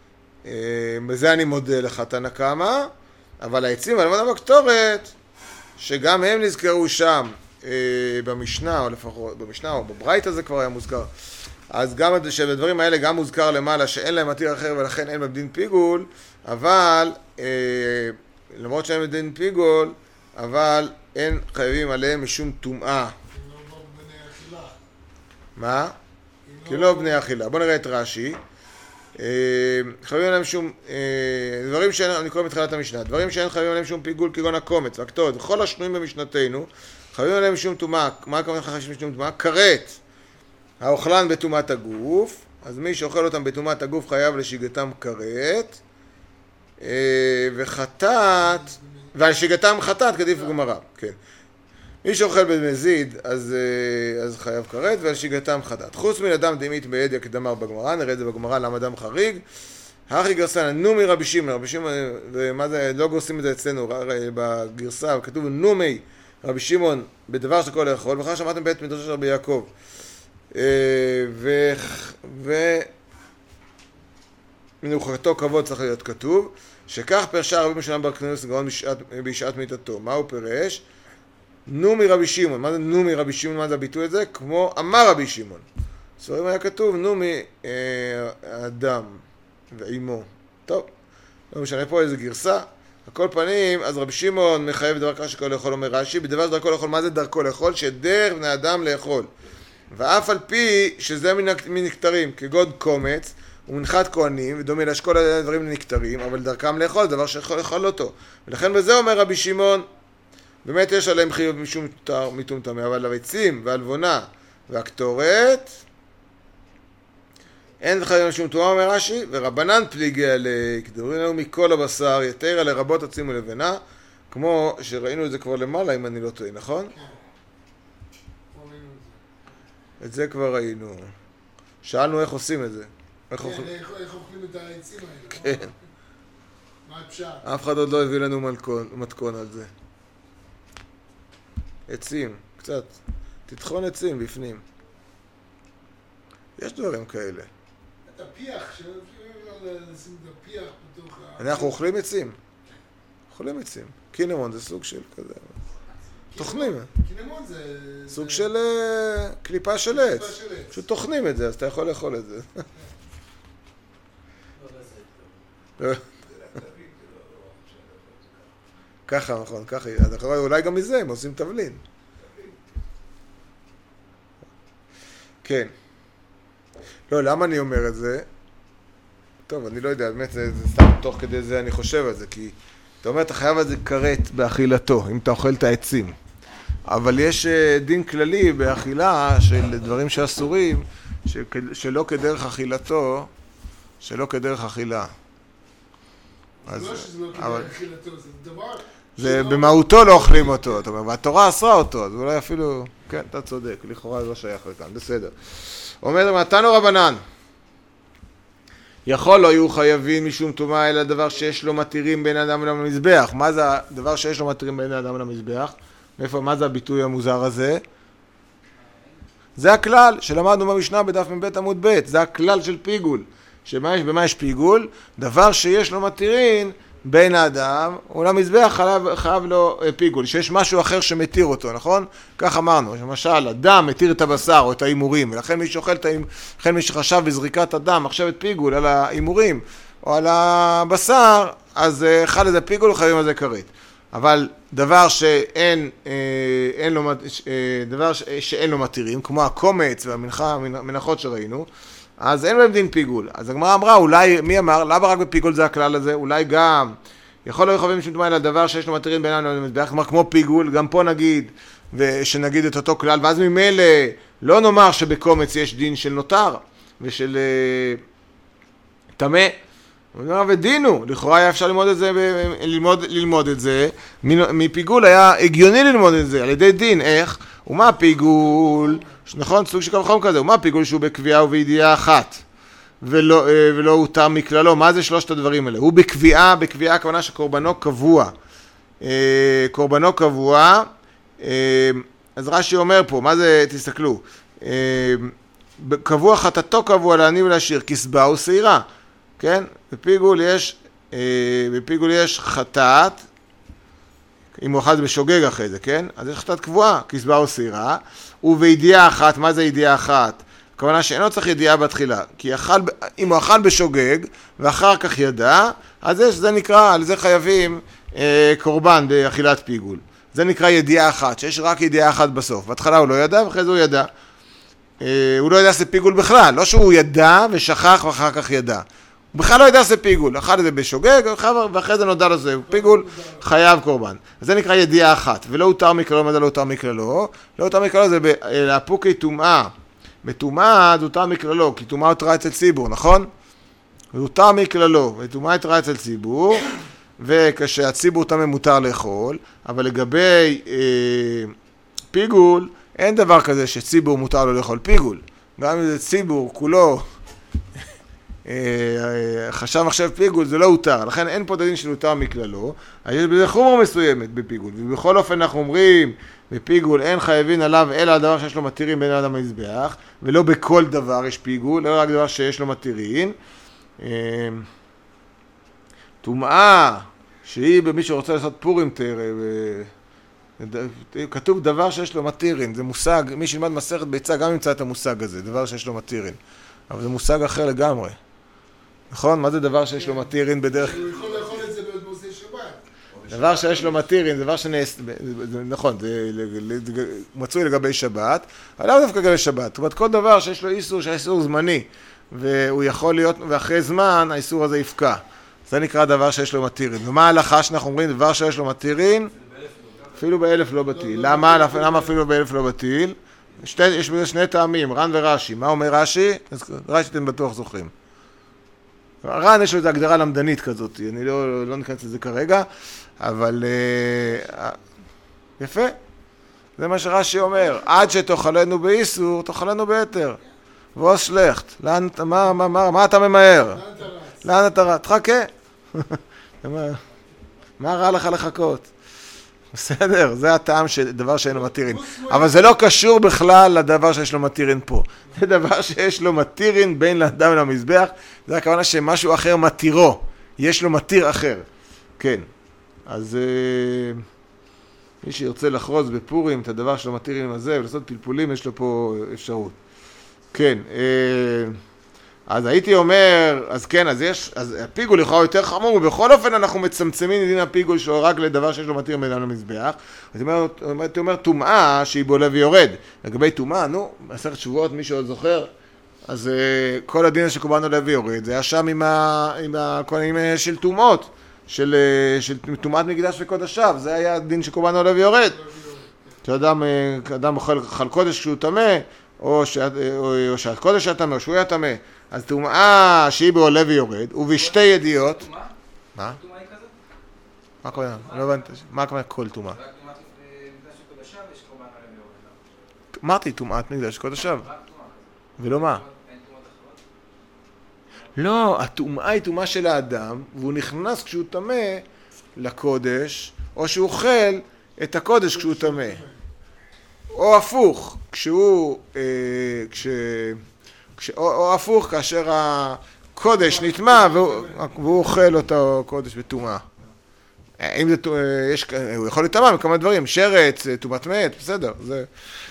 בזה אני מודה לך תנא קמא, אבל העצים, הלבונה והקטורת, שגם הם נזכרו שם אה, במשנה, או לפחות במשנה, או בברייתא זה כבר היה מוזכר. אז גם שבדברים האלה גם מוזכר למעלה שאין להם מתיר אחר ולכן אין בהם דין פיגול, אבל אה, למרות שאין דין פיגול, אבל אין חייבים עליהם משום טומאה. מה? כי לא בני אכילה. בואו נראה את רש"י. חייבים עליהם שום, דברים שאין, אני קורא מתחילת המשנה, דברים שאין חייבים עליהם שום פיגול כגון הקומץ, והקטורת, וכל השנויים במשנתנו, חייבים עליהם שום טומאה. מה הכוונה חייבים שום טומאה? כרת. האוכלן בטומאת הגוף, אז מי שאוכל אותם בטומאת הגוף חייב לשגתם כרת, וחטאת, ועל שגתם חטאת כדיף גמרא, כן. מי שאוכל במזיד, אז, אז חייב כרת, ועל שגתם חטאת. חוץ מן אדם דמית בידיה כדמר בגמרא, נראה את זה בגמרא, למה אדם חריג. הכי גרסה, נומי רבי שמעון, רבי שמעון, ומה זה, לא גורסים את זה אצלנו, בגרסה, כתוב נומי רבי שמעון, בדבר שכל לאכול, וכך שמעתם בית מדרשו של רבי יעקב. ו... ו... מנוחתו כבוד צריך להיות כתוב, שכך פרשה רבי משולם בר קנינוס גאון בשעת מיתתו. מה הוא פירש? נומי רבי שמעון. מה זה נומי רבי שמעון? מה זה הביטוי הזה? כמו אמר רבי שמעון. ספרים היה כתוב נומי אה, אדם ואימו. טוב, לא משנה פה איזה גרסה. על כל פנים, אז רבי שמעון מחייב דבר ככה שכל לאכול אומר רש"י, בדבר שדרכו לאכול, מה זה דרכו לאכול? שדרך בני אדם לאכול. ואף על פי שזה מנקטרים, כגוד קומץ ומנחת כהנים, ודומה להשקול הדברים לנקטרים, אבל דרכם לאכול, דבר שיכול לאכול אותו. ולכן בזה אומר רבי שמעון, באמת יש עליהם חיוב משום מיתום טמא, אבל הביצים והלבונה והקטורת, אין חייבים משום טומאה אומר רש"י, ורבנן פליגי עלי, כדברים לנו מכל הבשר, יתרה לרבות עצים ולבנה, כמו שראינו את זה כבר למעלה, אם אני לא טועה, נכון? את זה כבר ראינו. שאלנו איך עושים את זה. איך אוכלים את העצים האלה. כן. מה הפשט? אף אחד עוד לא הביא לנו מתכון על זה. עצים, קצת. תטחון עצים בפנים. יש דברים כאלה. את הפיח, שאפשר לשים את הפיח בתוך ה... אנחנו אוכלים עצים. אוכלים עצים. קינמון זה סוג של כזה. טוחנים. קינמון זה... סוג של קליפה של עץ. פשוט טוחנים את זה, אז אתה יכול לאכול את זה. ככה, נכון, ככה. אולי גם מזה הם עושים תבלין. כן. לא, למה אני אומר את זה? טוב, אני לא יודע, באמת זה סתם תוך כדי זה אני חושב על זה, כי אתה אומר, אתה חייב על זה כרת באכילתו, אם אתה אוכל את העצים. אבל יש דין כללי באכילה של דברים שאסורים, שלא כדרך אכילתו, שלא כדרך אכילה. זה לא שזה לא כדרך אכילתו, זה דבר... זה במהותו לא אוכלים אותו, אתה אומר, והתורה אסרה אותו, אז אולי אפילו, כן, אתה צודק, לכאורה זה לא שייך לכאן, בסדר. אומר, מתנו רבנן, יכול לא יהיו חייבים משום טומאה אלא דבר שיש לו מתירים בין האדם למזבח. מה זה הדבר שיש לו מתירים בין האדם למזבח? מאיפה, מה זה הביטוי המוזר הזה? זה הכלל שלמדנו במשנה בדף מבית עמוד ב', זה הכלל של פיגול. שמה יש, במה יש פיגול? דבר שיש לו מתירים בין האדם ולמזבח חייב, חייב לו פיגול, שיש משהו אחר שמתיר אותו, נכון? כך אמרנו, למשל, אדם מתיר את הבשר או את האימורים, ולכן מי שאוכל את האימורים, לכן מי שחשב בזריקת אדם, עכשיו את פיגול על האימורים או על הבשר, אז אחד לזה פיגול וחייבים על זה כרת. אבל דבר שאין, אין לו, דבר שאין לו מתירים, כמו הקומץ והמנחות שראינו, אז אין להם דין פיגול. אז הגמרא אמרה, אולי, מי אמר? למה רק בפיגול זה הכלל הזה? אולי גם, יכול להיות חייבים משום טומאה אלא דבר שיש לו מתירים בינם למזבח, כלומר כמו פיגול, גם פה נגיד, ושנגיד את אותו כלל, ואז ממילא לא נאמר שבקומץ יש דין של נותר, ושל טמא. ודינו, לכאורה היה אפשר ללמוד את זה, ללמוד, ללמוד את זה, מפיגול היה הגיוני ללמוד את זה, על ידי דין, איך? ומה פיגול? נכון, סוג של קו חום כזה, ומה פיגול שהוא בקביעה ובידיעה אחת, ולא, ולא הותר מכללו? מה זה שלושת הדברים האלה? הוא בקביעה, בקביעה הכוונה שקורבנו קבוע, קורבנו קבוע, אז רש"י אומר פה, מה זה, תסתכלו, קבוע חטאתו קבוע לעני ולעשיר, כסבה ושעירה, כן? בפיגול יש, בפיגול יש חטאת, אם הוא אכל בשוגג אחרי זה, כן? אז יש חטאת קבועה, כסבה או סירה, ובידיעה אחת, מה זה ידיעה אחת? הכוונה שאינו צריך ידיעה בתחילה, כי אכל, אם הוא אכל בשוגג, ואחר כך ידע, אז זה, זה נקרא, על זה חייבים אה, קורבן באכילת פיגול. זה נקרא ידיעה אחת, שיש רק ידיעה אחת בסוף. בהתחלה הוא לא ידע, ואחרי זה הוא ידע. אה, הוא לא ידע שזה פיגול בכלל, לא שהוא ידע ושכח ואחר כך ידע. הוא בכלל לא ידע שזה פיגול, אכל את זה בשוגג, ואחרי זה נודע לו זה פיגול, חייב קורבן. אז זה נקרא ידיעה אחת, ולא הותר מכללו, מה זה לא הותר מכללו? לא הותר מכללו זה להפוקי טומאה. בטומאה זה הותר מכללו, כי טומאה הותרה אצל ציבור, נכון? זה הותר מכללו, וטומאה הותרה אצל ציבור, וכשהציבור טמא מותר לאכול, אבל לגבי אה, פיגול, אין דבר כזה שציבור מותר לו לאכול פיגול. גם אם זה ציבור כולו, חשב מחשב פיגול, זה לא הותר, לכן אין פה דין של הותר מכללו, יש בזה חומר מסוימת בפיגול, ובכל אופן אנחנו אומרים, בפיגול אין חייבים עליו אלא הדבר שיש לו מתירים בין אדם המזבח, ולא בכל דבר יש פיגול, לא רק דבר שיש לו מתירים. טומאה, שהיא במי שרוצה לעשות פורים תרא, כתוב דבר שיש לו מתירים, זה מושג, מי שילמד מסכת ביצה גם ימצא את המושג הזה, דבר שיש לו מתירים, אבל זה מושג אחר לגמרי. נכון? מה זה דבר שיש לו מתירין בדרך? הוא יכול לאכול את זה במוצאי שבת. דבר שיש לו מתירין, זה דבר שנעש... נכון, זה מצוי לגבי שבת, אבל לא דווקא לגבי שבת. זאת אומרת, כל דבר שיש לו איסור, שהאיסור זמני, והוא יכול להיות, ואחרי זמן האיסור הזה יפקע. זה נקרא דבר שיש לו מתירין. ומה ההלכה שאנחנו אומרים? דבר שיש לו מתירין, אפילו באלף לא בטיל. למה? למה אפילו באלף לא בטיל? יש בזה שני טעמים, רן ורש"י. מה אומר רש"י? רש"י אתם בטוח זוכרים. רן יש לו את ההגדרה למדנית כזאת, אני לא, לא נכנס לזה כרגע, אבל uh, יפה, זה מה שרש"י אומר, עד שתאכלנו באיסור, תאכלנו ביתר, ועוז שלכת, לאן, מה, מה, מה, מה אתה ממהר? לאן אתה רץ? תחכה. מה רע לך לחכות? בסדר, זה הטעם של דבר שאין לו מתירין, אבל זה לא קשור בכלל לדבר שיש לו מתירין פה, זה דבר שיש לו מתירין בין לאדם למזבח, זה הכוונה שמשהו אחר מתירו, יש לו מתיר אחר, כן, אז אה, מי שירצה לחרוז בפורים את הדבר שלו מתירין הזה ולעשות פלפולים, יש לו פה אפשרות, כן, אה, אז הייתי אומר, אז כן, אז יש, אז הפיגול יכולה יותר חמור, ובכל אופן אנחנו מצמצמים את דין הפיגול שלו רק לדבר שיש לו מתיר בין למזבח. אז הייתי אומר, טומאה שהיא בולה ויורד. לגבי טומאה, נו, מסכת שבועות, מי שעוד זוכר, אז uh, כל הדין שקורבן עולה ויורד, זה היה שם עם, ה, עם הכהנים של טומאות, של, של טומאת מקדש וקודשיו, זה היה הדין שקורבן עולה ויורד. שאדם אדם אוכל אכל קודש כשהוא טמא, או שהקודש היה טמא, או שהוא היה טמא. אז טומאה שהיא בעולה ויורד, ובשתי ידיעות... טומאה? מה? טומאה היא כזאת? מה הכוונה? לא הבנתי. מה הכוונה כל טומאה? רק טומאת מקדש וקודשיו יש קורבן עולה ויורד. אמרתי טומאת מקדש וקודשיו. רק טומאה כזאת. ולא מה? אין טומאות אחרות? לא, הטומאה היא טומאה של האדם, והוא נכנס כשהוא טמא לקודש, או שהוא אוכל את הקודש כשהוא טמא. או הפוך, כשהוא... אה, כש... כש... או, או הפוך, כאשר הקודש נטמא והוא, והוא אוכל אותו קודש בטומאה. אם זה... יש... הוא יכול לטמא מכמה דברים, שרץ, טומאת מת, בסדר, זה...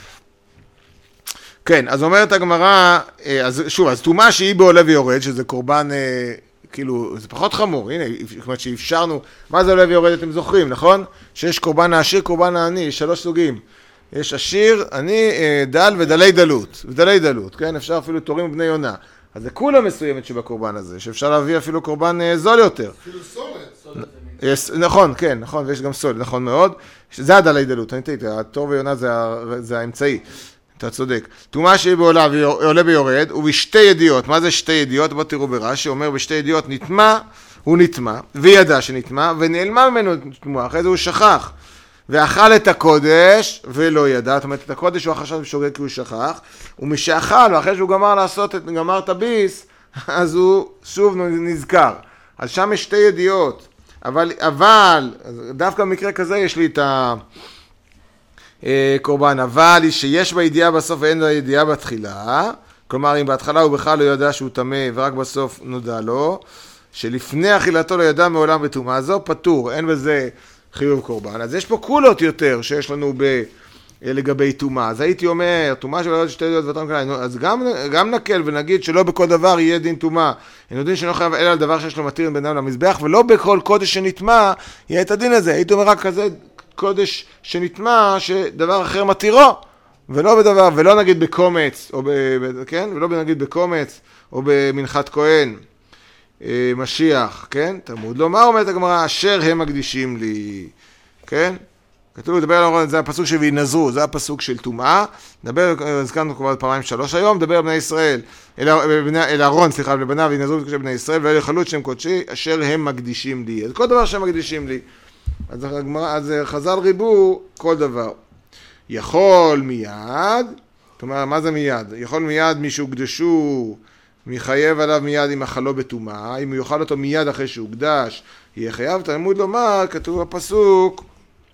כן, אז אומרת הגמרא, אז שוב, אז טומאה שהיא בעולה ויורד, שזה קורבן, כאילו, זה פחות חמור, הנה, זאת אומרת שאפשרנו, מה זה עולה ויורד, אתם זוכרים, נכון? שיש קורבן העשיר, קורבן העני, יש שלוש סוגים. יש עשיר, עני, דל ודלי דלות, ודלי דלות, כן? אפשר אפילו תורים ובני יונה. אז זה כולה מסוימת שבקורבן הזה, שאפשר להביא אפילו קורבן זול יותר. אפילו סולת. יש, נכון, כן, נכון, ויש גם סולת, נכון מאוד. זה הדלי דלות, אני תהיתי, התור ויונה זה, זה האמצעי. אתה צודק. טומאה שהיא בעולה ועולה ויורד, ובשתי ידיעות, מה זה שתי ידיעות? בוא תראו ברש"י, אומר בשתי ידיעות נטמא, הוא נטמא, וידע שנטמא, ונעלמה ממנו טומאה, אחרי זה הוא שכח. ואכל את הקודש, ולא ידע, זאת אומרת, את הקודש הוא חשב בשוגג כי הוא שכח, ומשאכל, ואחרי שהוא גמר לעשות, את, גמר את הביס, אז הוא שוב נזכר. אז שם יש שתי ידיעות, אבל, אבל, דווקא במקרה כזה יש לי את הקורבן, אבל שיש בה ידיעה בסוף ואין לה ידיעה בתחילה, כלומר, אם בהתחלה הוא בכלל לא ידע שהוא טמא, ורק בסוף נודע לו, שלפני אכילתו לא ידע מעולם בטומאה זו, פטור, אין בזה חיוב קורבן. אז יש פה קולות יותר שיש לנו ב... לגבי תומה. אז הייתי אומר, תומה של עוד שתי ידיעות ואתם כאלה, אז גם, גם נקל ונגיד שלא בכל דבר יהיה דין תומה. אין יודעים שלא חייב אלא על דבר שיש לו מתיר בין אדם למזבח, ולא בכל קודש שנטמע יהיה את הדין הזה. הייתי אומר רק כזה קודש שנטמע שדבר אחר מתירו, ולא בדבר, ולא נגיד בקומץ, או ב, כן? ולא נגיד בקומץ, או במנחת כהן, משיח, כן? תלמוד לא, מה אומרת הגמרא? אשר הם מקדישים לי, כן? כתוב לדבר על אהרון, זה הפסוק של וינזרו, זה הפסוק של טומאה. נדבר, הזכרנו כבר פעמיים שלוש היום, נדבר על בני ישראל, אל אהרון, סליחה, לבניו וינזרו בקודשי בני ישראל, ואלה חלות שם קודשי, אשר הם מקדישים לי. אז כל דבר שהם מקדישים לי. אז, אז חז"ל ריבו כל דבר. יכול מיד, זאת אומרת, מה זה מיד? יכול מיד מי שהוקדשו, מחייב עליו מיד עם אכלו בטומאה, אם הוא יאכל אותו מיד אחרי שהוקדש, יהיה חייב. תלמוד לומר, כתוב בפסוק,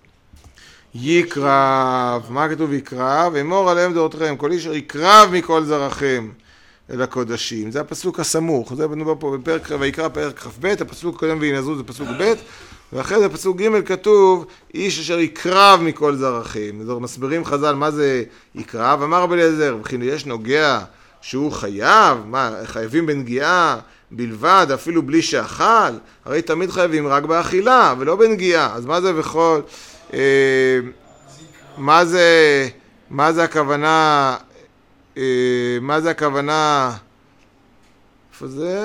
יקרב, מה כתוב יקרב? אמור עליהם דורתכם, כל איש יקרב מכל זרעכם אל הקודשים. זה הפסוק הסמוך, זה בנו פה בפרק, ויקרא פרק כ"ב, הפסוק הקודם וינזרו זה פסוק ב', ואחרי זה פסוק ג' כתוב, איש אשר יקרב מכל זרעכם. אז מסבירים חז"ל מה זה יקרב, אמר רבי אליעזר, וכי יש נוגע שהוא חייב, מה, חייבים בנגיעה בלבד, אפילו בלי שאכל, הרי תמיד חייבים רק באכילה ולא בנגיעה, אז מה זה בכל... מה זה, מה זה הכוונה, מה זה הכוונה, איפה זה?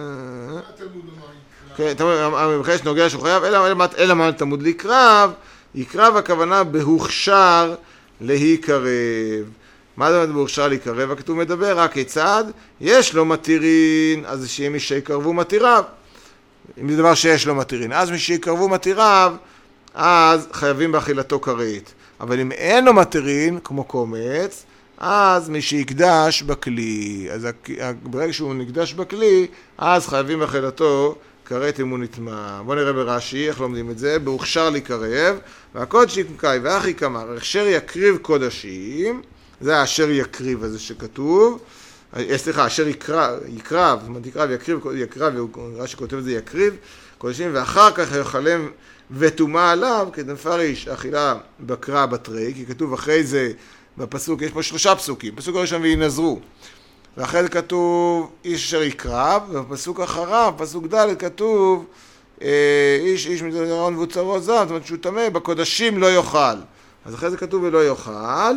כן, המבחש נוגע שהוא חייב, אלא מה תלמוד לקרב, יקרב הכוונה בהוכשר להיקרב. מה זה בהוכשר להיקרב? הכתוב מדבר, רק כיצד? יש לו מתירין, אז שיהיה מי שיקרבו מתיריו. אם זה דבר שיש לו מתירין, אז מי שיקרבו מתיריו, אז חייבים באכילתו כרת. אבל אם אין לו מתירין, כמו קומץ, אז מי שיקדש בכלי. אז ברגע שהוא נקדש בכלי, אז חייבים באכילתו כרת אם הוא נטמע. בואו נראה ברש"י, איך לומדים את זה? בהוכשר לקרב, והקודש יקמקאי ואחי כמר, אשר יקריב קודשים, זה אשר יקריב הזה שכתוב, סליחה, אשר יקרב, יקרב, זאת אומרת יקרב, יקריב, יקרב, רש"י כותב את זה יקריב קודשים, ואחר כך יאכלם וטומאה עליו, כדמפריש אכילה בקרא בתרי, כי כתוב אחרי זה בפסוק, יש פה שלושה פסוקים, פסוק הראשון וינזרו, ואחרי זה כתוב איש אשר יקרב, ובפסוק אחריו, פסוק ד' כתוב איש איש מזרעון ואוצרו זב, זאת אומרת שהוא טמא, בקודשים לא יאכל. אז אחרי זה כתוב ולא יאכל,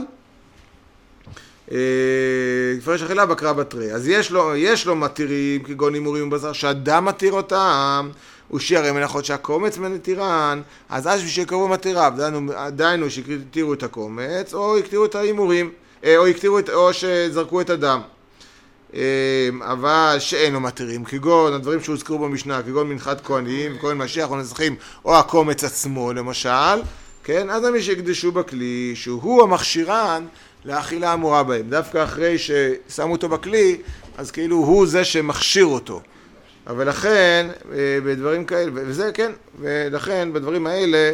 כפרש אכילה בקרא בתרי. אז יש לו, יש לו מתירים, כגון הימורים ובשר, שאדם מתיר אותם, הוא שיערי מלאכות שהקומץ מנתירן, אז אז שיקרבו מתיריו, דיינו שיקטירו את הקומץ, או יקטירו את ההימורים, או יקטירו את, או שזרקו את הדם. אבל שאין לו מתירים, כגון הדברים שהוזכרו במשנה, כגון מנחת כהנים, כהן משיח או נזכים, או הקומץ עצמו למשל, כן? אז מי שיקדשו בכלי, שהוא המכשירן לאכילה אמורה בהם. דווקא אחרי ששמו אותו בכלי, אז כאילו הוא זה שמכשיר אותו. אבל לכן, בדברים כאלה, וזה כן, ולכן בדברים האלה,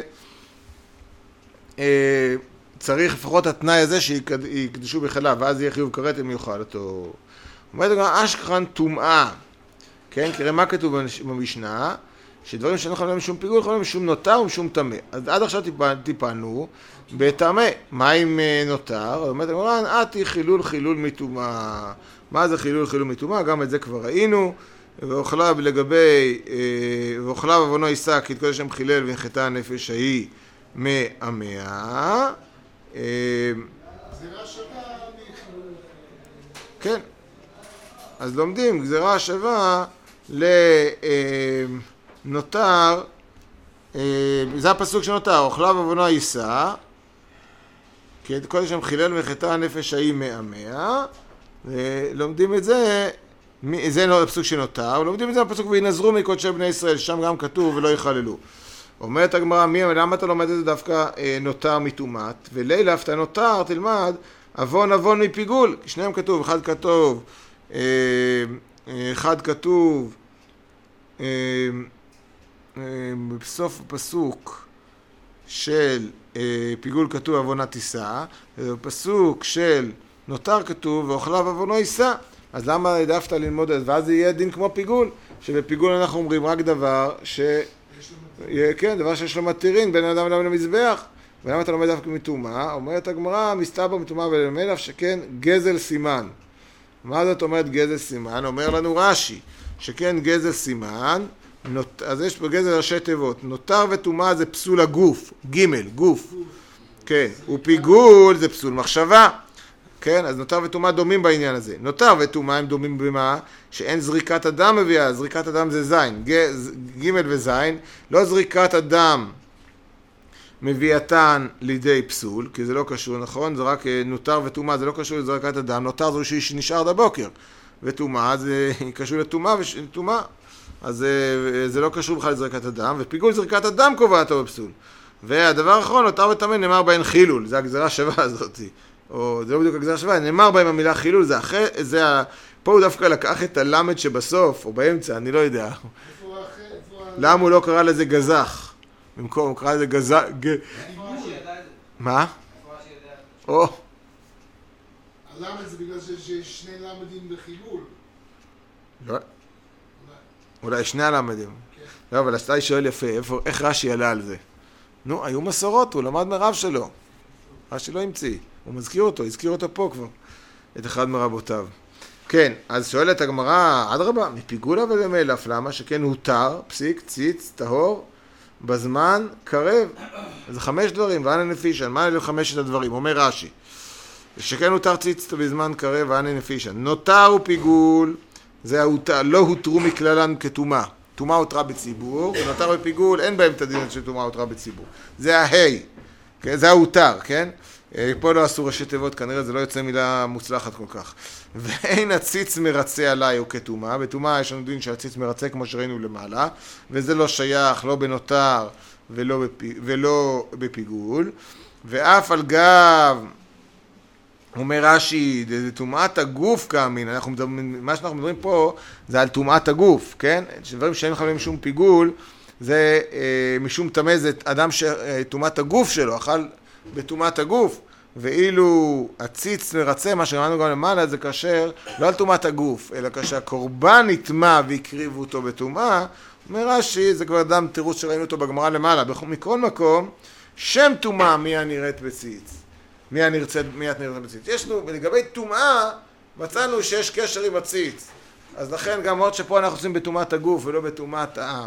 צריך לפחות התנאי הזה שיקדשו בחלה, ואז יהיה חיוב כרת אם יאכל אותו. אומרת גם אשכחן טומאה, כן? כי מה כתוב במשנה? שדברים שאין יכולים משום פיגול, יכולים משום נותר ומשום טמא. אז עד עכשיו טיפלנו בטמא. מה עם נותר? אומרת הגמרא, אתי חילול חילול מטומאה. מה זה חילול חילול מטומאה? גם את זה כבר ראינו. ואוכלה לגבי, ואוכלה ובונו יישא, כי את כל השם חילל והנחתה הנפש ההיא מאמיה. גזירה שווה מחילול. כן. אז לומדים גזירה שווה לנותר, זה הפסוק שנותר, אוכלה ובונו יישא, כי את כל השם חילל והנחתה הנפש ההיא מאמיה. ולומדים את זה, זה לא הפסוק שנותר, ולומדים את זה בפסוק וינזרו מקודשי בני ישראל, שם גם כתוב ולא יחללו. אומרת הגמרא, מי, למה אתה לומד את זה דווקא נותר מטומאת? ולילה אף אתה נותר, תלמד, אבון אבון מפיגול, כי שניהם כתוב, אחד כתוב, אחד כתוב, בסוף הפסוק של פיגול כתוב אבונה תישא, ובפסוק של נותר כתוב ואוכלה ואבונו יישא. אז למה העדפת ללמוד את זה? ואז זה יהיה דין כמו פיגול, שבפיגול אנחנו אומרים רק דבר ש... כן, דבר שיש לו מתירין בין אדם אדם למזבח. ולמה אתה לומד דווקא מטומאה? אומרת הגמרא, מסתבר מטומאה ולמד אף שכן גזל סימן. מה זאת אומרת גזל סימן? אומר לנו רש"י, שכן גזל סימן, נות... אז יש פה גזל ראשי תיבות. נותר וטומאה זה פסול הגוף, ג' גוף. כן, ופיגול זה פסול מחשבה. כן, אז נותר וטומאה דומים בעניין הזה. נותר וטומאה הם דומים במה? שאין זריקת אדם מביאה, זריקת אדם זה זין, ג' וזין, לא זריקת אדם מביאתן לידי פסול, כי זה לא קשור, נכון? זה רק נותר וטומאה, זה לא קשור לזריקת אדם, נותר זה שנשאר עד הבוקר, וטומאה זה קשור לטומאה וטומאה, אז זה, זה לא קשור בכלל לזריקת אדם, ופיגול זריקת אדם קובעת אותו בפסול. והדבר האחרון, נותר וטמא נאמר בהן חילול, זה הגזרה שווה הזאת, או זה לא בדיוק הגזרה שווה, נאמר בהם המילה חילול, זה אחרי, זה ה... פה הוא דווקא לקח את הלמד שבסוף, או באמצע, אני לא יודע. למה הוא לא קרא לזה גזח? במקום, הוא קרא לזה גזח... מה? או. הלמד זה בגלל שיש שני למדים בחילול. לא. אולי שני הלמדים. לא, אבל הסתאי שואל יפה, איך רש"י עלה על זה? נו, היו מסורות, הוא למד מרב שלו. רש"י לא המציא, הוא מזכיר אותו, הזכיר אותו פה כבר, את אחד מרבותיו. כן, אז שואלת הגמרא, אדרבה, מפיגולה ולמלף, למה? שכן הותר, פסיק, ציץ, טהור, בזמן, קרב. זה חמש דברים, ואנה נפישן, מה אלה חמשת הדברים? אומר רש"י. שכן הותר ציץ בזמן קרב, ואנה נפישן. נותר ופיגול, זה ההותר, לא הותרו מכללן כתומה. תומה הותרה בציבור, ונותר ופיגול, אין בהם את הדין של תומה הותרה בציבור. זה ההי, כן? זה ההותר, כן? פה לא עשו ראשי תיבות, כנראה זה לא יוצא מילה מוצלחת כל כך. ואין הציץ מרצה עליי או כתומה, בתומה יש לנו דין שהציץ מרצה כמו שראינו למעלה, וזה לא שייך לא בנותר ולא, בפ... ולא בפיגול, ואף על גב, אומר רש"י, זה תומעת הגוף כאמין, אנחנו מדברים, מה שאנחנו מדברים פה זה על תומעת הגוף, כן? שדברים שאין חייבים משום פיגול, זה אה, משום תמזת, אדם שתומעת הגוף שלו, אכל בתומת הגוף, ואילו הציץ מרצה, מה שאמרנו גם למעלה, זה כאשר, לא על תומת הגוף, אלא כאשר הקורבן נטמע והקריבו אותו בתומה, אומר רש"י, זה כבר דם תירוץ שראינו אותו בגמרא למעלה, מכל מקום, שם תומה מי הנראית בציץ, מי הנרצת, מי את נראית בציץ. יש לנו, ולגבי תומה, מצאנו שיש קשר עם הציץ, אז לכן גם עוד שפה אנחנו עושים בתומת הגוף ולא בתומת העם.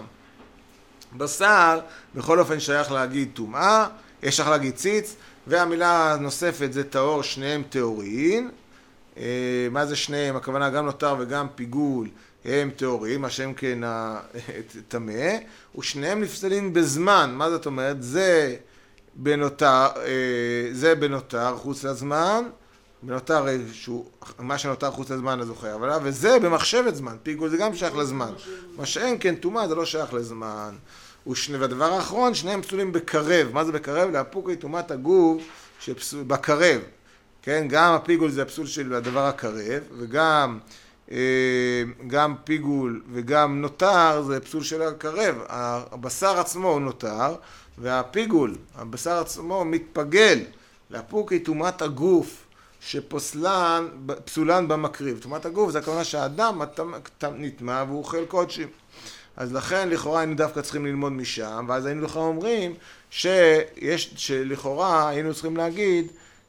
בשר, בכל אופן שייך להגיד תומה, יש לך להגיד ציץ, והמילה הנוספת זה טהור, שניהם טהוריים. מה זה שניהם? הכוונה גם נותר וגם פיגול הם טהוריים, השם כן טמא, ושניהם נפסלים בזמן. מה זאת אומרת? זה בנותר, זה בנותר חוץ לזמן, בנותר, שהוא, מה שנותר חוץ לזמן אז הוא חייב עליו, וזה במחשבת זמן, פיגול זה גם שייך לזמן. מה שאין כן טומאה זה לא שייך לזמן. ושני, והדבר האחרון, שניהם פסולים בקרב. מה זה בקרב? להפוקי תומת הגוף שפסול, בקרב. כן, גם הפיגול זה הפסול של הדבר הקרב, וגם אה, גם פיגול וגם נותר זה פסול של הקרב. הבשר עצמו הוא נותר, והפיגול, הבשר עצמו מתפגל. להפוקי תומת הגוף שפסולן, פסולן במקריב. תומת הגוף זה הכוונה שהאדם נטמע והוא אוכל קודשים. אז לכן לכאורה היינו דווקא צריכים ללמוד משם, ואז היינו לכאורה אומרים שיש, שלכאורה היינו צריכים להגיד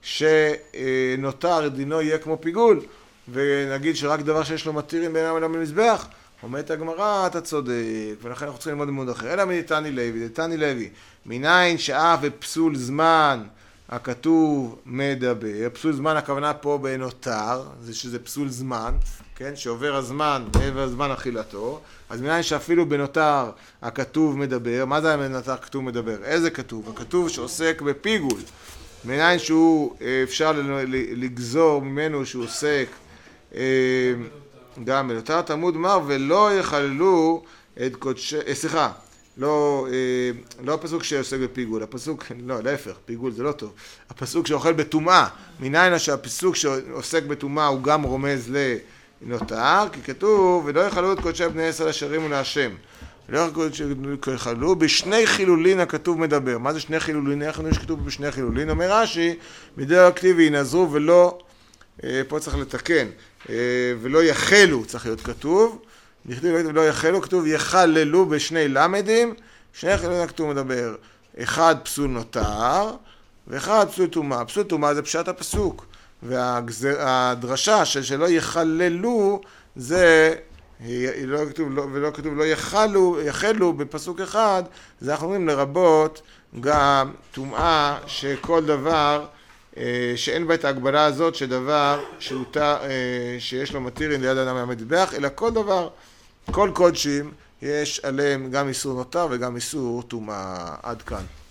שנותר דינו יהיה כמו פיגול, ונגיד שרק דבר שיש לו מתירים בין העולם למזבח, אומרת הגמרא, אתה צודק, ולכן אנחנו צריכים ללמוד לימוד אחר. אלא מדתני לוי, דתני לוי, מניין שאף ופסול זמן הכתוב מדבר, פסול זמן הכוונה פה בנותר, זה שזה פסול זמן, כן, שעובר הזמן, מעבר הזמן אכילתו, אז מניין שאפילו בנותר הכתוב מדבר, מה זה בנותר כתוב מדבר? איזה כתוב? הכתוב שעוסק בפיגול, מניין שהוא אפשר לגזור ממנו שהוא עוסק גם בנותר, תלמוד אמר ולא יכללו את קודשי, סליחה, לא, לא הפסוק שעוסק בפיגול, הפסוק, לא, להפך, פיגול זה לא טוב, הפסוק שאוכל בטומאה, מניין שהפסוק שעוסק בטומאה הוא גם רומז לנותר, כי כתוב, ולא יכללו את קודשי בני ישראל אשר ירימו להשם, ולא יכללו בשני חילולין הכתוב מדבר. מה זה שני חילולין? איך יש כתוב בשני חילולין? אומר רש"י, בדרך הכתיב ינזרו ולא, פה צריך לתקן, ולא יחלו צריך להיות כתוב, ולא יחלו, כתוב יחללו בשני למדים, שני חילולי הכתוב מדבר, אחד פסול נותר, ואחד פסול טומאה. פסול טומאה זה פשט הפסוק, והדרשה של שלא יחללו, זה, לא כתוב, לא, ולא כתוב לא יחלו, יחלו בפסוק אחד, זה אנחנו אומרים לרבות גם טומאה שכל דבר, שאין בה את ההגבלה הזאת שדבר שאותה, שיש לו מתירין ליד אדם מהמטבח, אלא כל דבר, כל קודשים, יש עליהם גם איסור נותר וגם איסור טומאה. עד כאן.